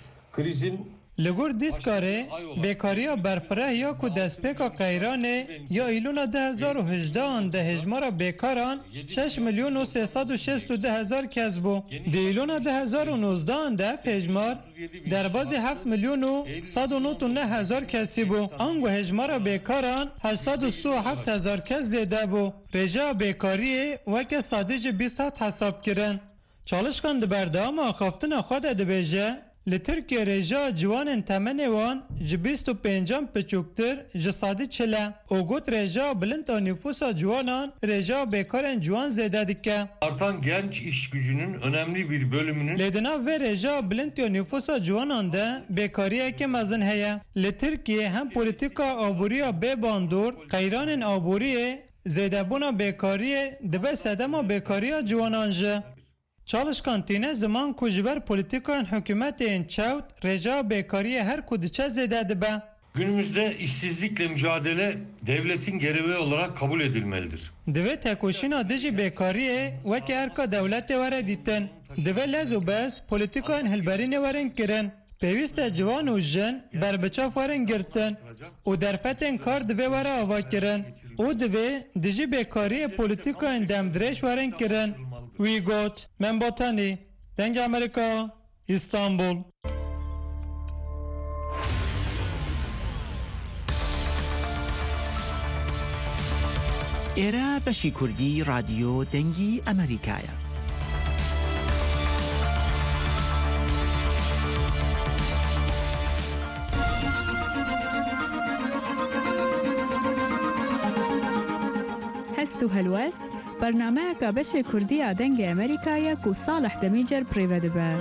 krizin لگور دیسکاره بیکاریا برفره یا کو دستپیکا قیرانه یا ایلون ده هزار و هجده آن ده هجمارا بیکاران شش میلیون و سیصد و شست و ده هزار کس بو. ده ایلون ده هزار و نوزده آن ده هجمار در بازی هفت میلیون و صد و نوت و نه هزار کسی بو. آنگو هجمارا بیکاران هشتصد و سی و هفت هزار کس زیده بو. رجا بیکاریه وکه سادیج بیست هات حساب کرن. چالشکان ده بردام آخافتن خود ده بیجه لترکیه رجا جوان تمنه وان جبیست و پنجام پچوکتر جسادی چله او گوت رجا بلند و nüfusa جوانان رجا بیکارن جوان زیده دیکه. Artan genç iş gücünün önemli bir bölümünün لدنا ve رجا بلند و nüfusa جوانان ده بیکاریه که مزن هیا. لترکیه هم پولیتیکا آبوریا بی باندور قیران آبوریه زیده بونا بیکاریه دبه سدما بیکاریا جوانان جه. Çalışkan zaman kujber politikan hükümetin çavt reca bekariye her kudiçe zededi be. Günümüzde işsizlikle mücadele devletin görevi olarak kabul edilmelidir. Deve tekoşina dici bekariye ve ki erka devlete vere ditten. Deve lezu bes politikan hilberine veren kiren. Peviste civan u jen berbeçaf veren girtin. O derfetin kar deve vere ava kiren. O deve dici bekariye politikan demdireş veren kiren. We got Membotani, Denge Amerika, İstanbul. Era başı Kurdi Radyo Dengi Amerika'ya. هستو هلوست برنامه که بشه کردی آدنگ امریکایی که صالح دمیجر پریوده به.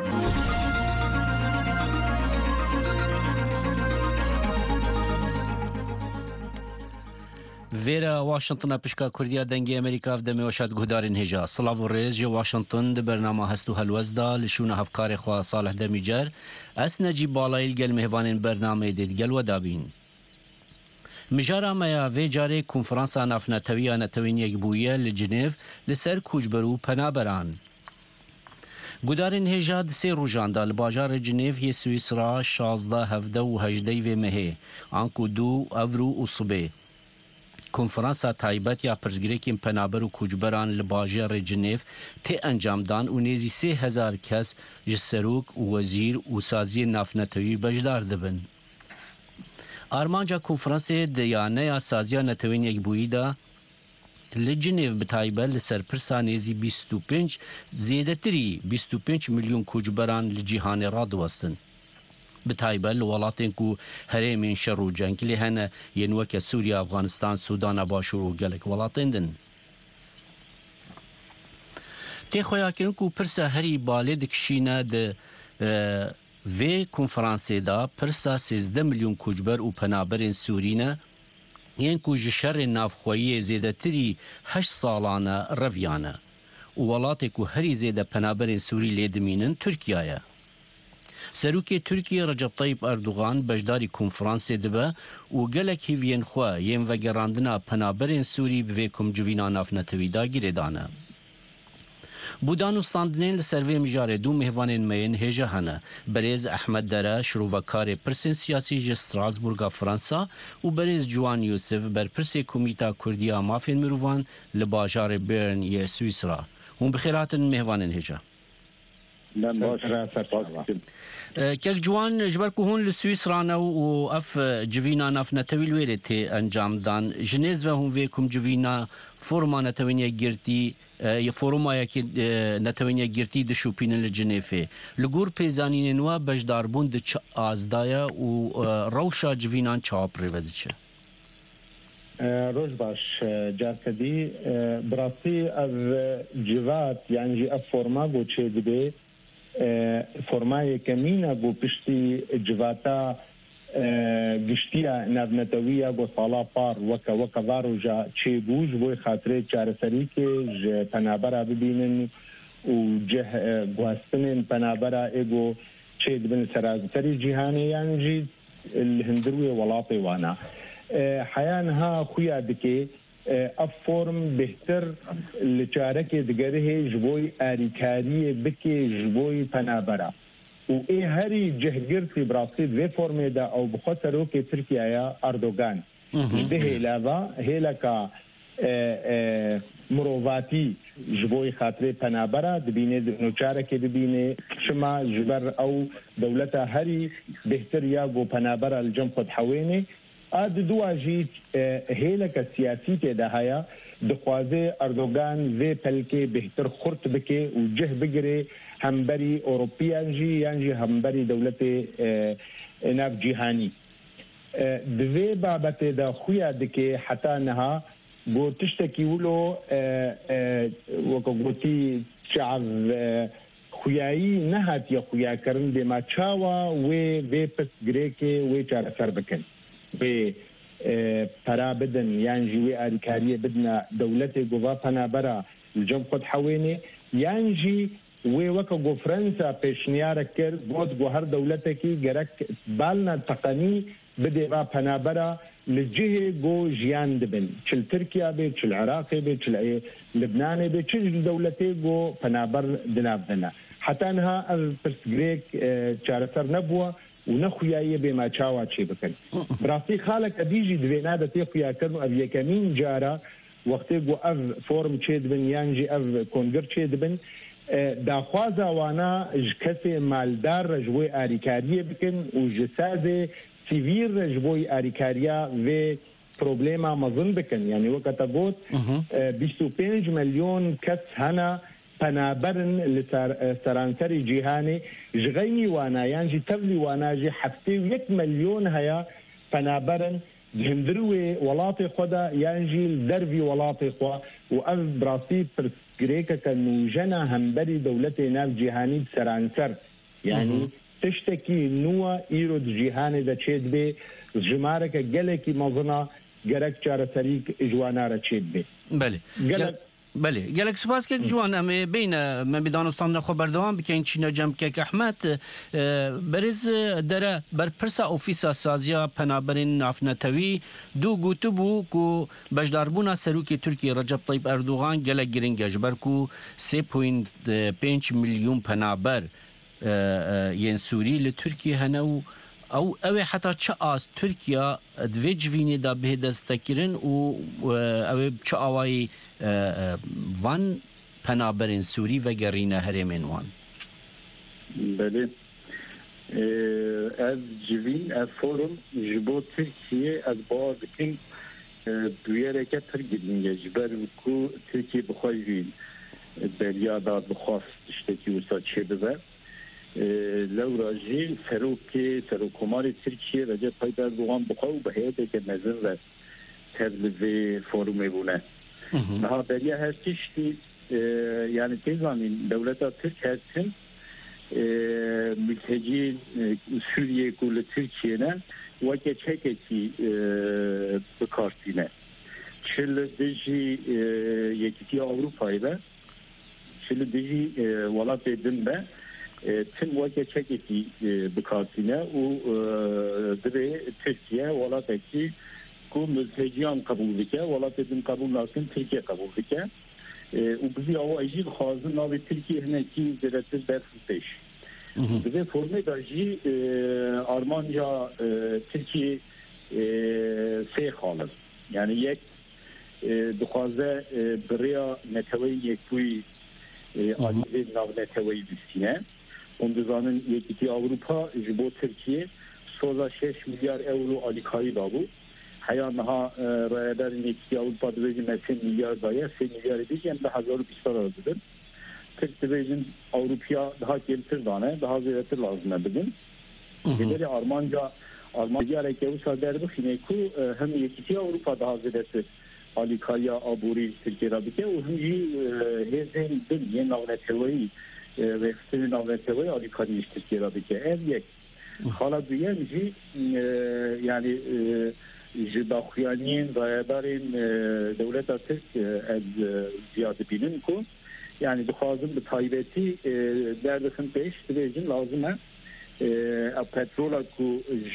ویرا واشنطن پشکا کردیا دنگی امریکا و دمی وشد گهدارین هجا صلاف و ریز جو واشنطن ده برنامه هستو هلوزدا لشون هفکار خواه صالح دمیجر اس نجیب بالایل گل مهوانین برنامه دید گل و دابین مجارا میا وی جاره کنفرانسا نافنتوی نتوین یک بویه لجنیف لسر کوجبرو پنابران گودارین هجا دسی روژان دا لباجار جنیف یه سویسرا شازده هفده و هجده و مهه آنکو دو اورو و صبه کنفرانسا تایبت یا پرزگریکین پنابر و کوجبران لباجار جنیف تی انجام دان و نیزی سه هزار کس جسروک و وزیر و سازی نافنتوی بجدار دبن. آرمانجا کنفرانس دیانه یا سازی نتوین یک بویی دا لجنیف بتایبه لسرپرسا نیزی بیست و پنج زیده تری بیست و پنج میلیون کوجبران لجیهان را دوستن. بتایبه لولاتین کو هرمین شر و جنگ لهنه ینوک سوریا افغانستان سودان باشور و گلک ولاتین دن. تی خویاکن کو پرسا هری بالی دکشینه ده وی کنفرانسی دا پرسا سیزده میلیون کوجبر و پنابرین سورینه ین کو جشر نافخویی زیده تری هشت سالانه رویانه و ولاتی کو هری زیده پنابرین سوری لیدمینن ترکیه. سروکی ترکیه رجب طیب اردوغان بجداری کنفرانسی دبه و گلک هیوین خواه یم وگراندنا پنابرین سوری به کم جوینا نافنتوی دا گیره دانه. بودان و ستاندنین لسروی مجاره دو مهوانین مین هجه هنه بریز احمد دره شروعکار پرسین سیاسی جه ستراسبورگا فرانسا و بریز جوان یوسف بر پرسی کمیتا کردیا مافین مروان لباجار برن یه سویسرا. هم بخیراتن مهوانین هجه. کەک جوان جبر کو هون لسویسرانه و اف جوینا ناف نتویل ویرتی انجام دان جنیز و هون وی کم جوینا فورما نتوینیا گرتی یا فورما یکی نتوینیا گرتی دشوپین لجنیفه لگور پیزانین نوا بجداربون دچ آزدایا و روشا جوینان چاپ ریودچه روش باش جارکدی براسی از جوات یعنی جی اف فورما گو چه دبی فرمای کمینه گو پشتی جواتا گشتیا نبنتویه گو سالا پار وکا وکا وارو جا چه بوش بوی خاطره چارسری که جه پنابرا ببینن و جه گوستنن پنابرا ایگو چه دبن سرازتری جهانی یعنی جی الهندروی ولاطی وانا حیانها خویا دکه اف فرم بهتر لچارک دگره جبوی آریکاری بکی جبوی پنابرا و ای هری جهگرتی براسید وی فرم دا او بخاطرو که ترکیه اردوغان ده هیلاوا هیلکا مروواتی جبوی خاطر پنابرا دبینه نوچارک دبینه شما جبر او دولتا هری بهتر یا گو پنابرا الجم خود حوینه اد دواجی هیلک سیاسی که ده هیا دخوازه اردوغان وی پلکه بهتر خورت بکه و جه بگره همبری اوروپیان جی یعنی همبری دولت ناف جهانی دوی بابت ده خویا دکه حتی نها بو تشتکی ولو وکو گوتی شعب خویایی نهات یا خویا کرن بما چاوا وی وی پس گریکه وی چار سر بکن به پرا بدن یعنی جوی آریکاری بدنا دولت گووا پنابرا الجم خود حوینه یعنی جی وی وکا گو فرنسا پیشنیار کرد بود گو هر دولت کی گرک بالنا تقنی بده با پنابرا لجه گو جیان دبن چل ترکیه بی چل عراق بی چل لبنان بی چل دولت گو پنابر دناب دنا حتی انها از پرسگریک چارسر نبوه و نخویایی به ما چاوا چی بکن براستی خالق ادیجی دوینا د تی خویا کرنو او یکمین جارا وقتی گو اف فورم چی دبن یانجی اف کنگر چی دبن دا خوازا وانا کسی مالدار رجوی آریکاری بکن و جساز سیویر رجوی آریکاریا و پروبلیما مظن بکن یعنی وقتا گوت بیست و پنج میلیون کس هنا پنابرن لسرانسری جیهانی جغینی وانا یعنی تبلی وانا جی هفته یک میلیون هیا پنابرن هندروي ولاطي خدا ينجيل دربي ولاطي خوا وأف براسي برسكريكا كانو جنا همبري دولتي ناف جهاني بسرانسر يعني تشتكي نوا إيرود جهاني دا تشيد بي جمارك جلكي مظنا جرك جار سريك إجوانا را تشيد بي بله بله گلک سپاس که جوان ام بین من بدانستان خو بردوام بکن چینا جمع که احمد برز دره بر پرسا اوفیسا سازیا پنابرین نافنتوی دو گوتو بو کو بجداربونا سروکی ترکیه رجب طیب اردوغان گلک گرنگ جبر کو سه و پنج میلیون پنابر ین سوری لترکیه هنو او اوه حتی چه از ترکیه دوی جوینی دا به دستکرین و اوه چه آوای وان پنابرین سوری و گرینه هرمین وان بله از جوین از فورم جبو ترکیه از باز کن دویره که ترگیدین جبر کو ترکیه بخواه جوین بریا داد بخواست اشتکی وسا چه ببر لو راجی سروک سروکمار ترکیه رجب طیب اردوغان بخواه و به هیده که مزن و تبلیغ فورم بونه نها بریا هستیشتی yani tezamın devleta Türk hersin mülteci Suriye kulu Türkiye'ne ve geçekeki bekartine. Çile deji yekiti Avrupa'yla çile deji valat edinme tüm ve geçekeki bekartine o dve Türkiye valat eki ku mülteciyan kabul dike valat edin kabul nasın Türkiye kabul dike. و بزی آوا ایجی خواهد ناوی ترکیه هنکی زیرتر برفت پیش بزی فرمه داجی آرمانجا ترکیه سه خالد یعنی یک دخوازه بریا نتوی یک توی آلیه ناو نتوی بستینه اون دزانن یکیتی اوروپا جبو ترکیه سوزا شش میلیار اورو آلیکایی دابو حیانها رایدار نیکی Avrupa Birliği سه milyar daya سه milyar edici hem de hazır bir soru ödedin. Türk Birliği'nin Avrupa'ya daha gelir dane daha ziyareti lazım edin. Gederi Armanca Armanca rekevusa derbi hineku hem yekiti Avrupa daha ziyareti Alikaya Aburi Türkiye'de bike o hem yi hezen din yeni navnetevi ve fitinin navnetevi Alikaya Türkiye'de bike ev yek. Hala duyemci yani جداخیانین رایدارین دولت ترک از زیاده بینن کو yani دخوازم به تایبتی دردخن پیش دیجن لازمه petrola ku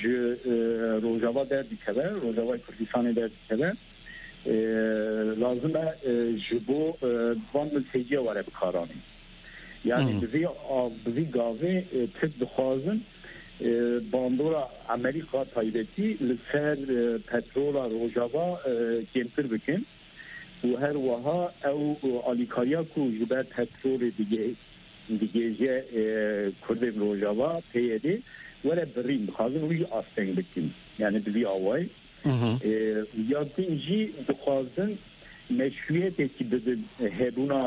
Rojava derdi keve Rojava Kürdistan'ı derdi keve lazımه jibo van mülteciye var bu karani yani bizi bizi gavi tek دخوازم باندورا امریکا تایبتی لسر پترولا روجاوا کمتر بکن و هر وها او آلیکاریا کو جبر پترول دیگه دیگه جه کردم روجاوا پیده ولی بریم بخوازن وی آستنگ بکن یعنی بلی آوای یادین جی بخوازن مشروعیت که بدن هبونا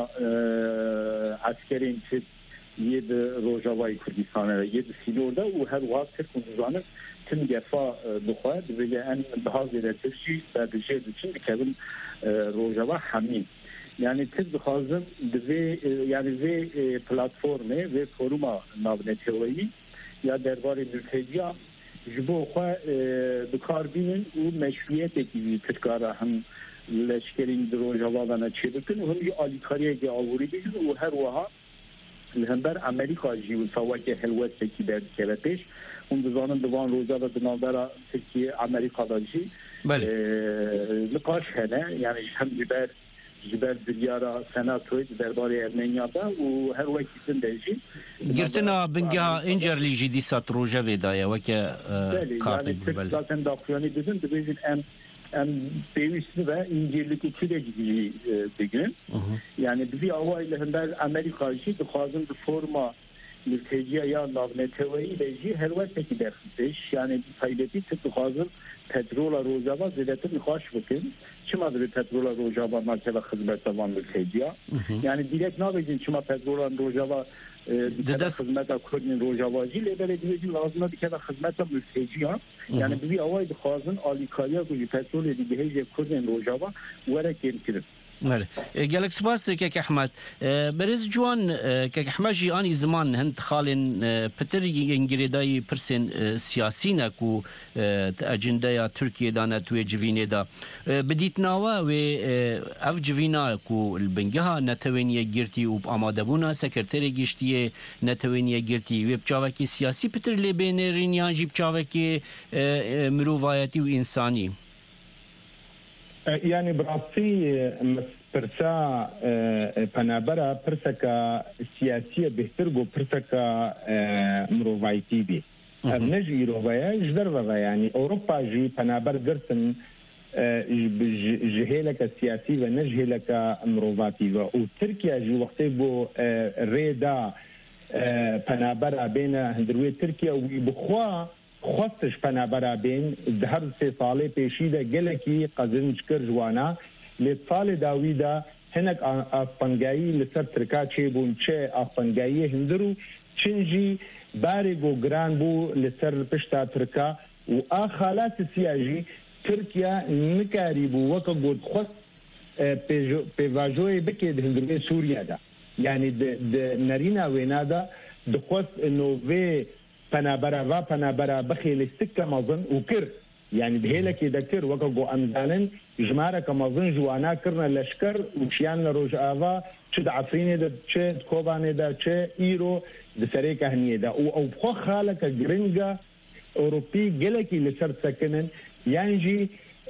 عسکرین چه یه روجاوای کردستانه یه سینورده و هر وقت کندوزانه تیم دفاع بخواد ولی ان daha ziyaretici badece için dikabın Rojava hamim yani tez bixazım ve yani ve platformu ve foruma navneteyi ya derbarı mülteciya jibo xwa bikarbinin u meşruiyet gibi Türkara hem leşkerin Rojava'dan çebikin hem alikariye ge avuri bizim o her vaha لهندر امریکا جیو سواکه هلوت کی در کلپش اون دزانن دوان روزا و دنالدارا ترکیه امریکا داجی بله نقاش هنه yani hem جبر جبر دیارا سناتوی درباره ارمنیا دا و هر وقتن دیجی گرتنا بنگا انجرلی جدی سات روجا ودایا وکه کارت بله zaten داخلانی dedim de en en seviyesi ve incelik içine gidiyor bir gün. Yani bizi havayla Amerika'yı de fazla bir forma ملتجیه یا ناونتوی بیجی هر وقت که درخشش یعنی فایدتی تبخازل پترول روجاوا زیادتر نخواش بکن چما در پترول روجاوا مثلا خدمت وان ملتجیه یعنی دیرک نبودین چما پترول روجاوا دیگر خدمت کردن روجاواجی لیبر دیگه لازمه دیگه خدمت ملتجیه یعنی بی آوای خازن آلیکاریا کوی پترول دیگه هیچ کردن روجاوا وره کم کرد. بله گلک سپاس که احمد برز جوان که احمد جی آنی زمان هند خالن پتر انگریدای پرسن سیاسی نکو اجنده ترکیه دانه توی جوینه دا بدیت ناوا و اف جوینا کو البنگها نتوینیه گرتی و آماده بونا سکرتری گشتیه نتوینیه گرتی و بچاوکی سیاسی پتر لبینه رینیان جی بچاوکی مروفایتی و انسانی يعني براسي برسا پنابرا برسكا سياسية بهترغو برسكا مروفايتي بي نجي روفايا جدر وغا يعني أوروبا جي پنابر قرسن جهيلك سياسي ونجهيلك مروفاتي وتركيا جي وقتي بو ريدا پنابرا بين هندروي تركيا وبخوا خواستش پنابرا بین هر سه ساله پیشیده گلکی قزنج کر جوانا لطال داویدا هنک افغانگایی لسر ترکا چه بون چه افغانگایی هندرو چنجی بارگو گران بو لسر پشتا ترکا و آخالات سیاجی ترکیا نکاری بو وکا گود خواست پیواجوی بکی ده هندروی سوریا دا یعنی ده نرینا وینا دا ده خواست نووی پنابرا و پنابرا بخیل سکه مازن وکر یعنی بهلکی دکر وکا گو امزانن جماره که مازن جوانا کرنا لشکر وشیان لروج آوا چه دعفرینه دا چه کوبانه دا چه ایرو دسره کهنیه دا او بخوا خالک گرنگا اوروپی گلکی لسر سکنن یعنی جی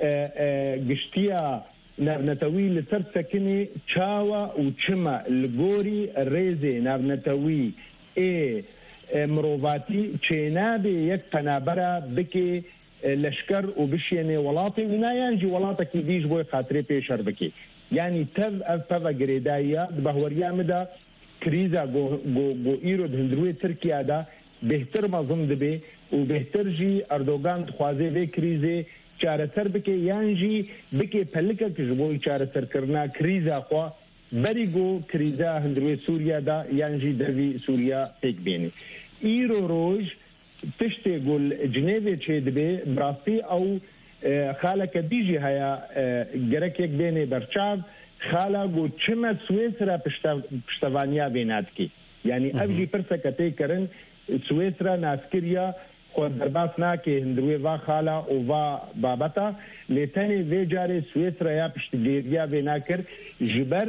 گشتیا نابنتوی لسر سکنه چاوا و چما لگوری ریزه نابنتوی ای مروفاتي چينابي يك پنابرا بكي لشكر وبشيني ولاتي ونا ينجي ولاتك ديج بوي خاطري بيشر بكي يعني تف افا غريدايا بهوريا مدا كريزا جو جو جو ايرو هندروي تركيا دا بهتر مظن دبي وبهتر جي اردوغان خوازي في كريزي چارسر بكي ينجي بكي پلكا كجبوي چارسر کرنا كريزا خوا بريگو كريزا هندروي سوريا دا ينجي دوي سوريا پيك بيني ایرو روز تشتی گل جنیوی چه دبی براستی او خالک دیجی هیا گرک یک بینه برچاو خالا گو چمت سویسرا پشتوانیا بیناد کی یعنی افجی پرسکتی کرن سویسرا ناسکریا خود درباس نا که هندروی و خالا او و بابتا لیتنی وی جاری سویسرا یا پشتگیریا بینا کر جبر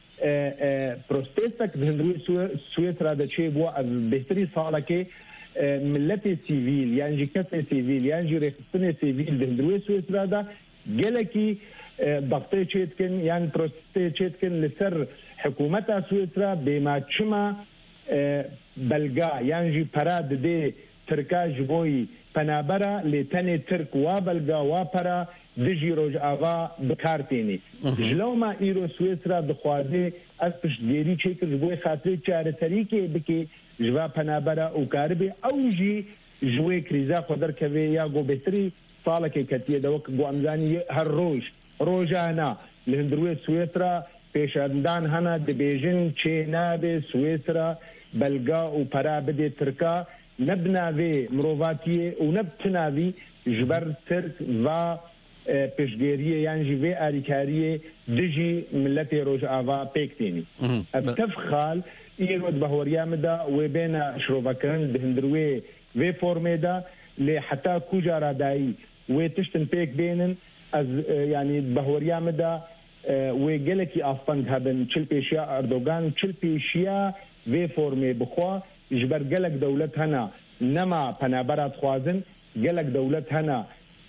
پروستیستک هندروی سویسرا دا چه بو از بهتری سالا که ملت سیویل یعنی جی کس سیویل یعنی جی رخصتن سیویل هندروی سویسرا دا گلکی ضغطه چید کن یعنی پروسته چید کن لسر حکومت سویسرا بیما چما بلگا یعنی جی پراد ده ترکا جبوی پنابرا لیتن ترک و بلگا و پرا دجی روج آوا بکارتینی جلو ما ایرو سویسرا دخوازه از پشتگیری چه که جبوی خاطر چاره طریقه بکی جوا پنابرا و کاربه او جی جوی کریزا خودر کوی یا گو بهتری سالک کتیه دوک گو امزانی هر روش روجانا لهندروی سویسرا پیشاندان هنا دبیجن چه نابه سویسرا بلگا و پرا بده ترکا نبناوی مروفاتیه و نبتناوی جبر ترک و پشگیریه یعنی جوی آریکاریه دجی ملت روش آوا پیکتینی تفخال ایرود بهوریا مدا و بین شروفکرن دهندروی و فرمه دا لی حتی کجا را دایی و تشتن پیک بینن از یعنی بهوریا مدا و گلکی آفپنگ هبن چل پیشیا اردوگان چل پیشیا و فرمه بخوا جبر گلک دولت هنا نما پنابرات خوازن گلک دولت هنا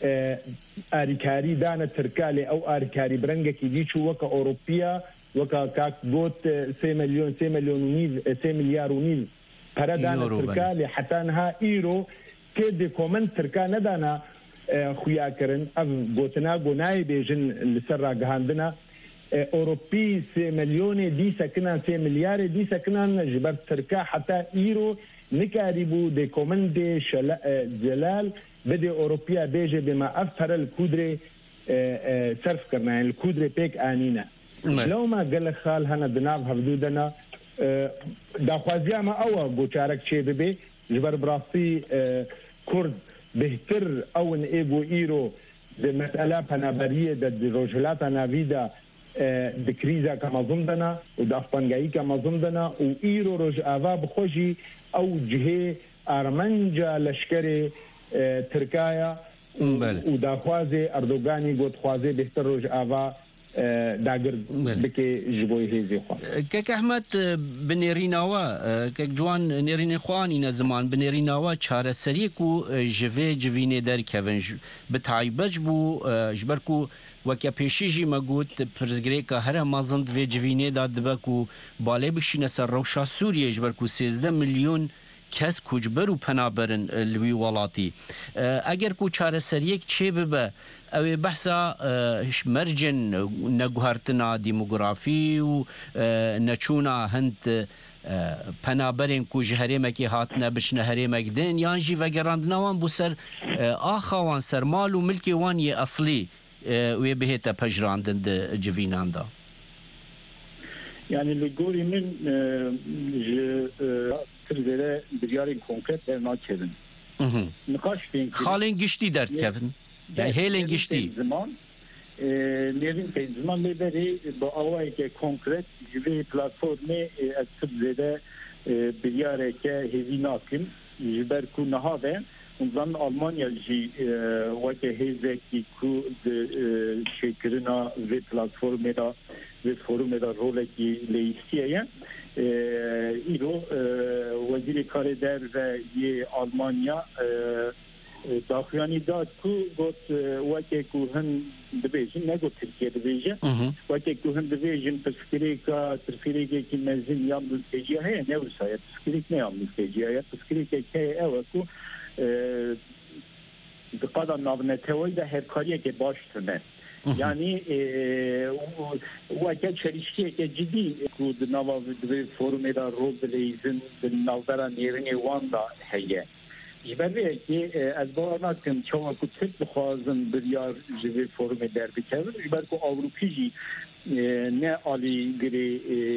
آریکاری دانه ترکالی او آریکاری برنگه کی دیچو وکا اوروپیا وکا کاک گوت سی میلیون سی میلیون و نیو سی میلیار و نیو پرا دانه ترکالی حتی نها ایرو که دی کومن ترکا ندانا خویا کرن اف گوتنا گونای بیجن لسر را گهاندنا اوروبي سي مليون دي سكنان سي مليار دي سكنان جبر تركا حتى ايرو نكاريبو دي كومندي جلال بدي اوروبيا بيجي بما افهر الكودري صرف کرنا الكودري بيك انينا لو ما قال خال هنا بناب حدودنا داخوازيا ما او گوچارک شي بي جبر براسي كرد بهتر او ان ايبو ايرو بمساله پنابريه د روجلات نافيدا د كريزا كما ضمدنا ودافبانغاي كما ضمدنا وايرو روج افا بخوجي او جهه ارمنجا لشكري تركيا وداخوازي اردوغاني قد خوازي بهتر روج افا داگر بك جبوي هيزي خو كك احمد بنيريناوا كك جوان نيرين خواني زمان بنيريناوا چاره سريكو جوي جوينه در كيفن بتايبج بو جبركو وكا بيشيجي ماغوت برزغريكا هر مازند في جوينه داد بكو بالي بشينه سر روشا سوريا جبركو سيزده مليون کس کوجبر و پنابرن لوی ولاتی اگر کو چاره سریک چه ببه او بحثا مرجن نگوهرتنا دیموگرافی و نچونا هند پنابرن کو جهرمکی هاتنه بشنه هرمک دین یانجی وگراندنوان بو سر آخوان سر مال و ملکی وان ی اصلی و بهتا پجراندن ده جوینان دا يعني اللي يقولي من ترزيله برياري كونكريت برنا كيفن نقاش فين خالين قشتي درت كيفن يعني هيلين قشتي زمان نيرين في زمان لبري بأواي كونكريت جبه بلاتفورمي ترزيله برياري كهذي ناكم جبر كون هذا ونظن ألمانيا جي وقت هذا كي كو شكرنا في بلاتفورمي دا في فورم دا روله كي ليستيه ایرو وزیر کار در و یه آلمانیا داخلانی داد کو گفت وقتی که هم دبیجن نگفت ترکیه دبیجن وقتی که هم دبیجن تفکری که تفکری که مزین یا ملتجیه هی نوسایه تفکری که نیا ملتجیه تفکری که که اوه کو دقیقا نابنتوی ده هر کاریه که باشتونه yani وقت چریشتی که جدی کود نوا به فرم دا رول بلیزن نظر نیرنی واندا هیه جبری که از باور نکن چون که تک بخوازن بریار جوی فرم در بکرد جبر که اروپیجی نه علی گری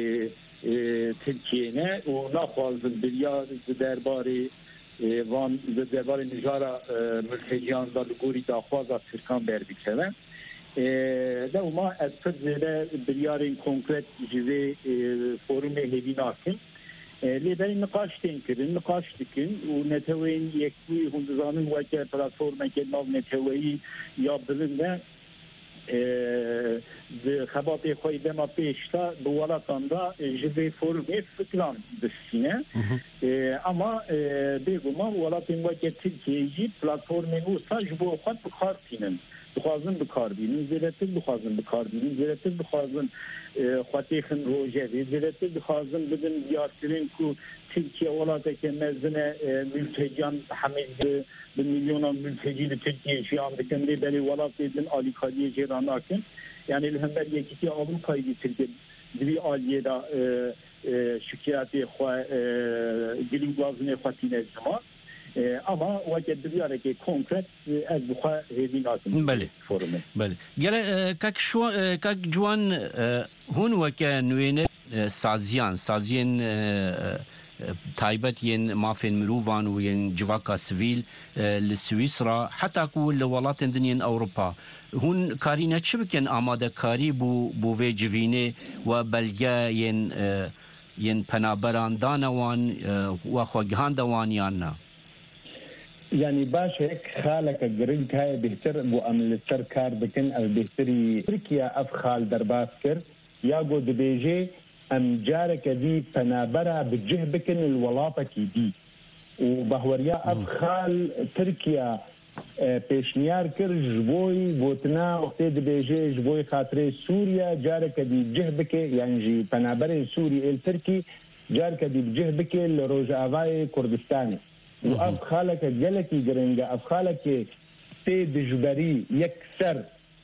ترکیه نه و نخوازن بریار درباره وان درباره نجارا ملتجیان دا لگوری دا خوازا ترکان بر بکرد لو ما أتفضل بريارين كونكريت جزء فورم هذي ناكن لبر النقاش تنكر النقاش تكن ونتوين يكوي هم زانن وجه بلاتفورم كناف نتوي يا بلنده خباطي خوي دما بيشتا بولاتان دا جزء فورم فكران دستينه اما بيگوما ولاتين وجه تركيا بلاتفورم وسا جبو خود بخارتينن بخوازن بکاربینن زیرتر بخوازن بکاربینن زیرتر بخوازن خاطیخن روجه زیرتر بخوازن بدن دیارترین کو ترکیه ولاته که مزنه ملتجیان حمید به میلیون ملتجی ترکیه شیان بکنده بلی ولاته دن آلیکاریه جیران آکن یعنی الهمبر یکی آوروپایی ترکیه دوی آلیه دا شکیاتی خواه گلوگازن خواتین زمان اما وجد بیاره که کنکرت از بخوا هیدین آتم بله بله گله کک شو کک جوان هون وکه نوینه سازیان سازین تایبت ین مافین مروفان و ین جواکا سویل لسویسرا حتی کو لولات دنین اوروپا هون کارینه چه بکن آماده کاری بو بو وی جوینه و بلگه ین ین پنابران دانوان و خواگهان دوان یان نه يعني باش هيك خالك الجريك هاي بيهتر بو أمل السركار بكن أو بيهتري تركيا أفخال درباسكر ياقو دبيجي أم جارك دي فنابرا بجه بكن الولاطة دي وبهوريا أفخال تركيا بيشنيار كر جبوي بوتنا وقتي دبيجي جبوي خاطري سوريا جارك دي بجه بكي يعني جي فنابرا سوري التركي جارك دي بجه بكي لروجافاي كردستاني وأف خالك جلكي جرينجا أف خالك تي دجبري يكسر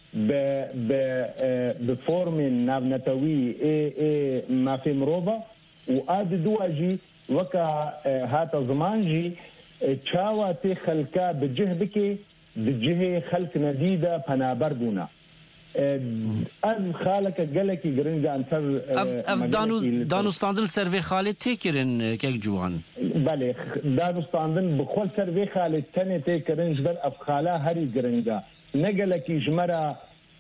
بفورم ناونتوي اي اي ما في مروفا واد دواجي وكا هاتا زمانجي تشاوا تي خلكا بجه بكي بجه خلق نديده پنابر بونا از خالك جلكي جرينجا انتر اف دانو دانو ستاندن سيرفي خالد تيكرن كيك جوان بله دانو ستاندن بخول سيرفي خالد تاني تيكرن جبر اف خالا هري جرينجا نجلكي جمرا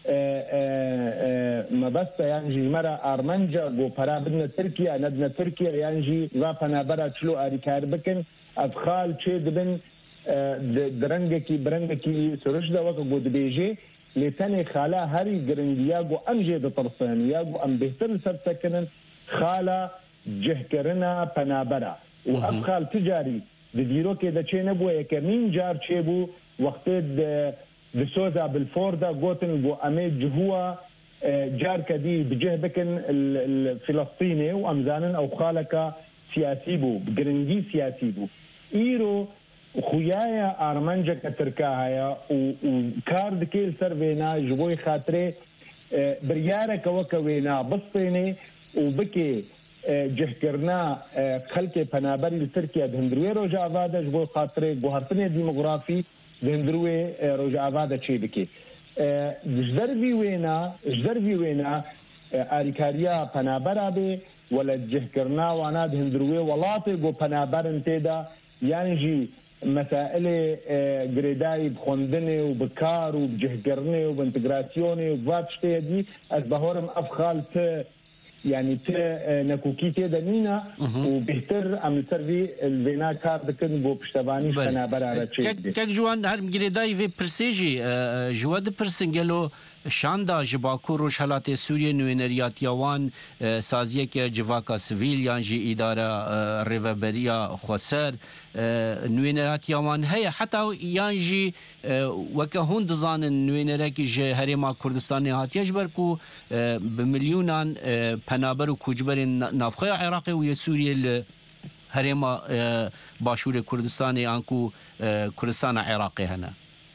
ما بس يعني جمرا ارمنجا جو برا بدنا تركيا ندنا تركيا يعني وا پنابر چلو اريكار بكن اف خال چه دبن درنگکی برنگکی سرش دا وقت بود بیجی لیتنی خالا هری گرنگیاگو ام جید طرفانیاگو ام بهتر سرسکنن خالا جهکرنا پنابرا و اب خال تجاری دیرو که دا چه نبو یکمین جار چه بو وقت د سوزا بالفوردا گوتن بو امی جهوا جار کدی بجه بکن الفلسطینی و امزانن او خالکا سیاسی بو گرنگی سیاسی بو ایرو خویایا ارمنجا کترکا هيا وكارد كيل سرفينا جوي خاطري برياره كوكوينا بسطيني وبكي جهكرنا خلق پنابري تركيا دهندروي روجا آوادا جوي خاطري گوهرتني ديموغرافي دهندروي روجا آوادا چي بكي جدربي وينا جدربي وينا اريكاريا پنابرا بي ولا جهكرنا وانا دهندروي ولاطي گو پنابرن تيدا يعني جي مسائل جريداي بخوندني وبكار وبجهجرني وبانتجراسيوني وباتشتي دي از بهورم افخال ت يعني ت نكوكيتي دنينا وبهتر ام سرفي الفينا كار دكن بو بشتباني شنا برا كك كك جوان هر جريداي في برسيجي جواد برسنجلو شاندا جباكو روشهلات سوريا نوينريات يوان سازيه كه جواكا سيفيل يانجي اداره ريفابريا خوسر نوينريات يوان هي حتى يانجي وكهون دزان نوينرك هريما كردستان هات يجبركو بمليونان پنابر وكوجبر نافخه عراقي ويا سوريا هريما باشور كردستان انكو كردستان عراقي هنا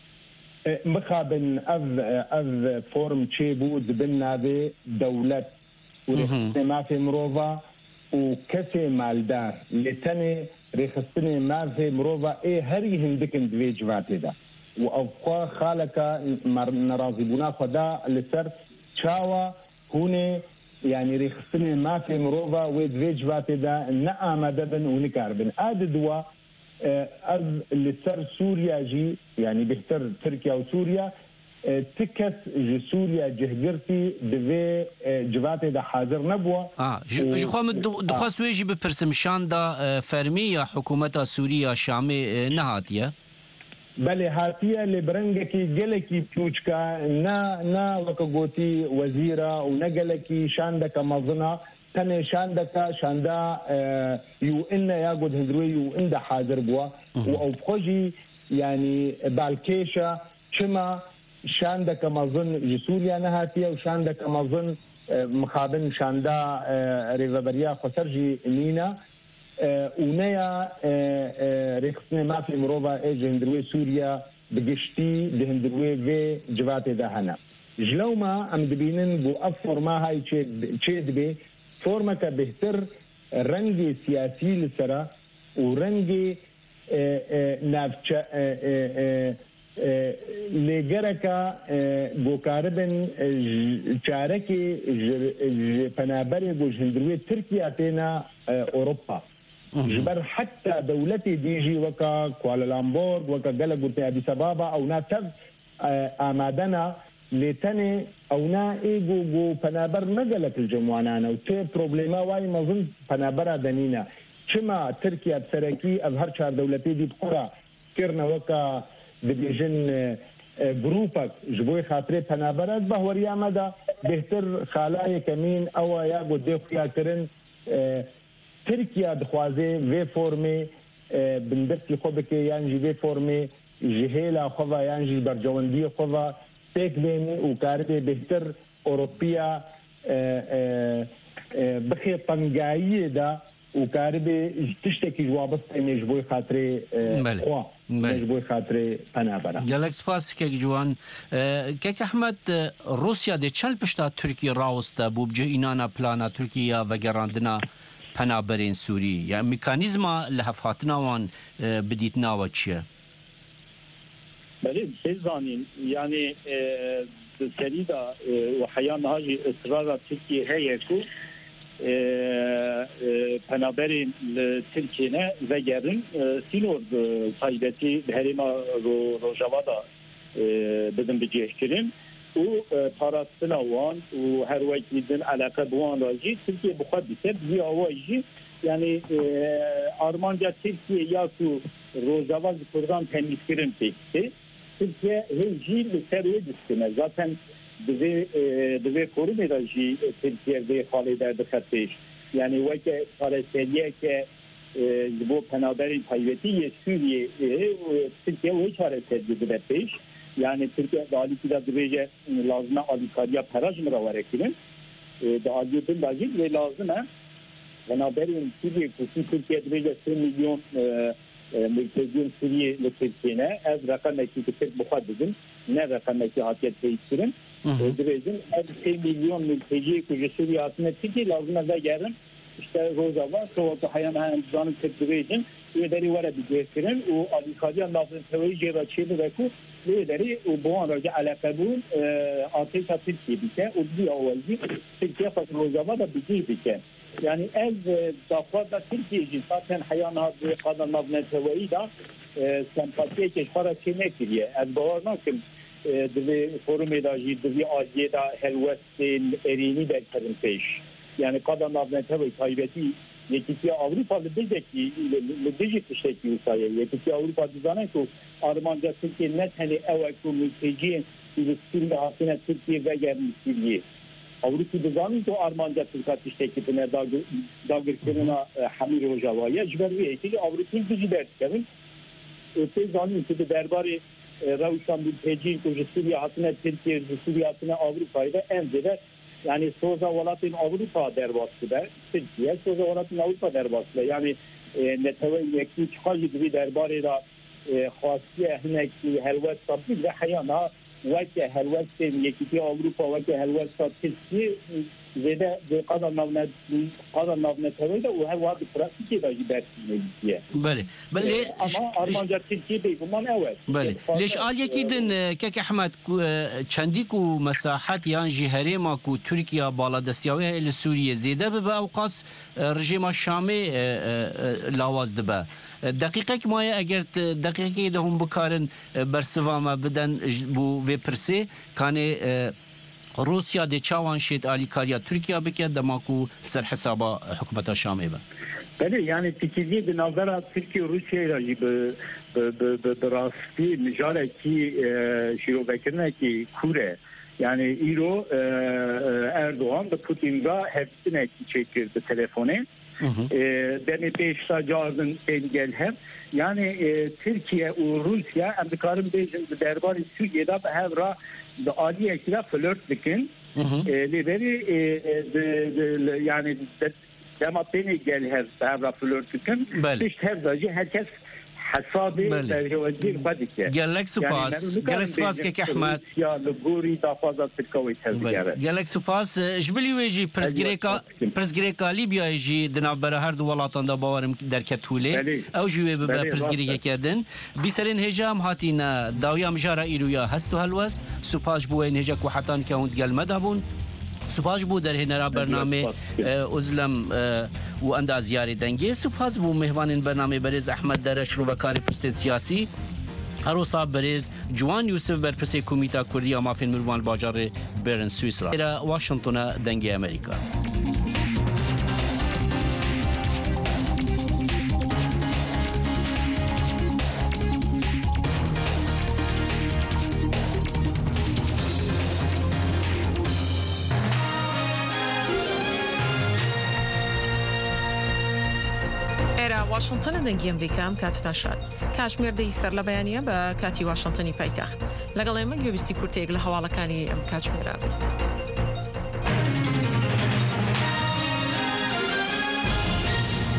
مخابن أذ أذ فورم تشيبو دبنا ذي دولة ورخصني ما في مروفا وكسي مالدار لتني رخصني ما في مروفا إيه هري هندكن دوي جواتي دا وأوقا خالك نرازبونا خدا لسر شاوا هوني يعني رخصني ما في مروفا ودوي جواتي دا نعم دبن ونكاربن آد دوا از لسر سوريا جي يعني بهتر تركيا وسوريا تكس جي سوريا جهجرتي دفي جواتي دا حاضر نبوة اه جو خو دخواست ويجي بپرسم شان دا فرمية حكومة سوريا شامي نهاتية بله هاتية لبرنگكي جلكي بيوچكا نا نا وكغوتي وزيرة ونقلكي شان دا كمظنة تنه شاندكا شاندا يو ان ياخذ هندروي يو ان حاضر بوا او بخوجي يعني بالكيشا شما شاندكا مظن سوريا نهاتيه وشاندكا مظن مخابن شاندا ريفابريا خسرجي نينا ونيا ريخسني ما في مروفا ايج هندروي سوريا بقشتي دهندروي في جواتي دهنا جلوما ام دبينن بو افور ما هاي تشيد بي فورمك بهتر رنگي سياسي لسرا ورنگي نافچا لګرکا بوکاربن چارکي پنابري بوجندروي تركيا تينا اوروبا جبر حتى دولتي ديجي وكا كوالالامبور وكا غلغوتي اديس ابابا او ناتف امادنا لتني او نا ايجو جو پنابر نقلت الجموانانا وتي بروبليما واي مظن پنابرا دنينا شما تركيا بسركي اظهر شهر دولتي دي بقرا كرنا وكا ديفيجن جروبك جبوي خاطري پنابرات بهوريا مدى بهتر خالاي كمين او يا قد يا كرن تركيا دخوازي في فورمي بندرتي خوبك يانجي في فورمي جهيلا خوفا يانجي برجواندي خوفا تكلمي وكاربي بهتر اوروبيا بخي طنجاية دا وكاربي تشتكي جوابط اني جبوي خاطري خوا جبوي خاطري پنابرا گلکس پاس که جوان که احمد روسیا د چل پشتا ترکیه راوسته بو بجه اینانا پلانا ترکیه و گراندنا پنابرین سوری يعني ميكانيزما لهفاتنا وان بديتنا وچيه بله بزانين يعني سريدا وحيان هاجي اصرار تركيا هي كو پنابرین ترکیه و گرن سینور سایدتی هریما رو روجوادا بدن بجیه کریم و پاراستنا وان و هر وقت میدن علاقه بوان راجی ترکیه بخواد بیسر بی آواجی یعنی آرمانجا ترکیه یا تو روجواز کردان تمیز کرن تکسی ترکیه هیچی لسروی دستنه zaten bize bize korum edeceği Türkiye'de haliyle dikkateş. Yani ve ki paraseliye ki bu penaberin tayyeti Suriye Türkiye ve çaresizliği dikkateş. Yani Türkiye dalikida dibece lazım alikariya paraj mı varekirin. Dağıtın lazım ve lazım ha. Penaberin Suriye kutu Türkiye dibece bir milyon mülteci Suriye Türkiye'ne ez rakam ekipte buhadedin. Ne rakam ekipte hatiyet değiştirin. Ödürezin bir milyon mülteci kuşu Suriye'sine Türkiye lazım da gelin. İşte Rojava, Soğuk'ta hayan hayan zanı tedbireydim. Üyeleri var bir gösterin. O alikadiyan lazım teori cevapçıydı ve ku üyeleri bu an önce alakalı ateşa Türkiye dike. O bir avazı Türkiye fakat Rojava da bir dike. Yani ev dafada Türkiye'ci zaten hayan hadı kadar nabne teori da sempatiye keşfara çene kiriye. Ez bağırmak ki دوی فروم اداجی دوی آزیه دا هلوست ارینی در کرن پیش یعنی قدر نابنته و تایبتی یکی Avrupa لبیجی لبیجی تشکی وسایه یکی Avrupa دیزانه که آرمانجا Türkiye ne tane evvelku mülteci ilişkinde hasine Türkiye ve gelmişliği Avrupa دیزانه که آرمانجا Türkiye تشکی bine dağır kerina hamir hocavaya cberviye ki Avrupa dizi ders kerin öte zanı ki derbari Ravuşan mülteci kuşu Suriye hatine Türkiye Suriye hatine Avrupa'yla en zede yani Soza Valat'ın Avrupa derbası da Türkiye Soza Valat'ın Avrupa derbası da yani neteve yekli çıkar gibi derbarıyla khasiye hineki helvet sabit ve hayana ve helvetin yekli Avrupa ve helvet Türkiye zede kadar navnet kadar navnet tevede o her vaadi pratik da gidersin بله بله ama Armanca Türkiye değil bundan evet بله ليش قال يكيدن كك احمد چنديكو مساحات يان جهريما كو تركيا بالادستياوي لسوريا زيده باوقاس رژیم شامي لاواز دبا دقيقه ما اگر دقيقه ده هم بكارن برسوامه بدن بو و پرسي كان روسیا د چاوان شید الیکاریا ترکیه بکه دماکو سر حسابا حکومت شامه به بله yani fikirli bir nazara Türkiye Rusya ile bir rastı mücadele ki şirobekirne ki kure yani İro Erdoğan da Putin'ga hepsine çekirdi telefonu. Demi peşta cazın engel hem yani Türkiye o Rusya Amerika'nın bejin derbarı Suriye'de hevra da Ali ekra flört dikin liberi yani dema beni gel her hevra flört dikin işte her dacı herkes حسابي وزير بدك قالك سوباس قالك سوباس كيك احمد يا لغوري دافازات تكوي تزياره قالك سوباس جبلي ويجي برزغريكا برزغريكا ليبيا يجي دنابر هر دو ولاتان دا باورم دركتولي او جوي برزغريكا كدن بيسرين هجام هاتينا داويا مجارا ايرويا هستو هلوست سوباس بوين هجك وحتان كونت قال مدهبون سپاس بو در هنرا برنامه ازلم و انداز یاری دنگی سپاس بو مهمان برنامه بریز احمد درش رو وکاری پرس سیاسی هروسا بریز جوان یوسف بر پرس کمیتا کردی مافین مروان باجار برن سوئیسرا الى واشنطن دنگی امریکا واشنطن دنگی امریکا هم کات تاشد کاشمیر دی سر لبیانیه با کاتی واشنطنی پایتخت لگل ایمه گویستی کرتی اگل حواله کانی ام کاشمیره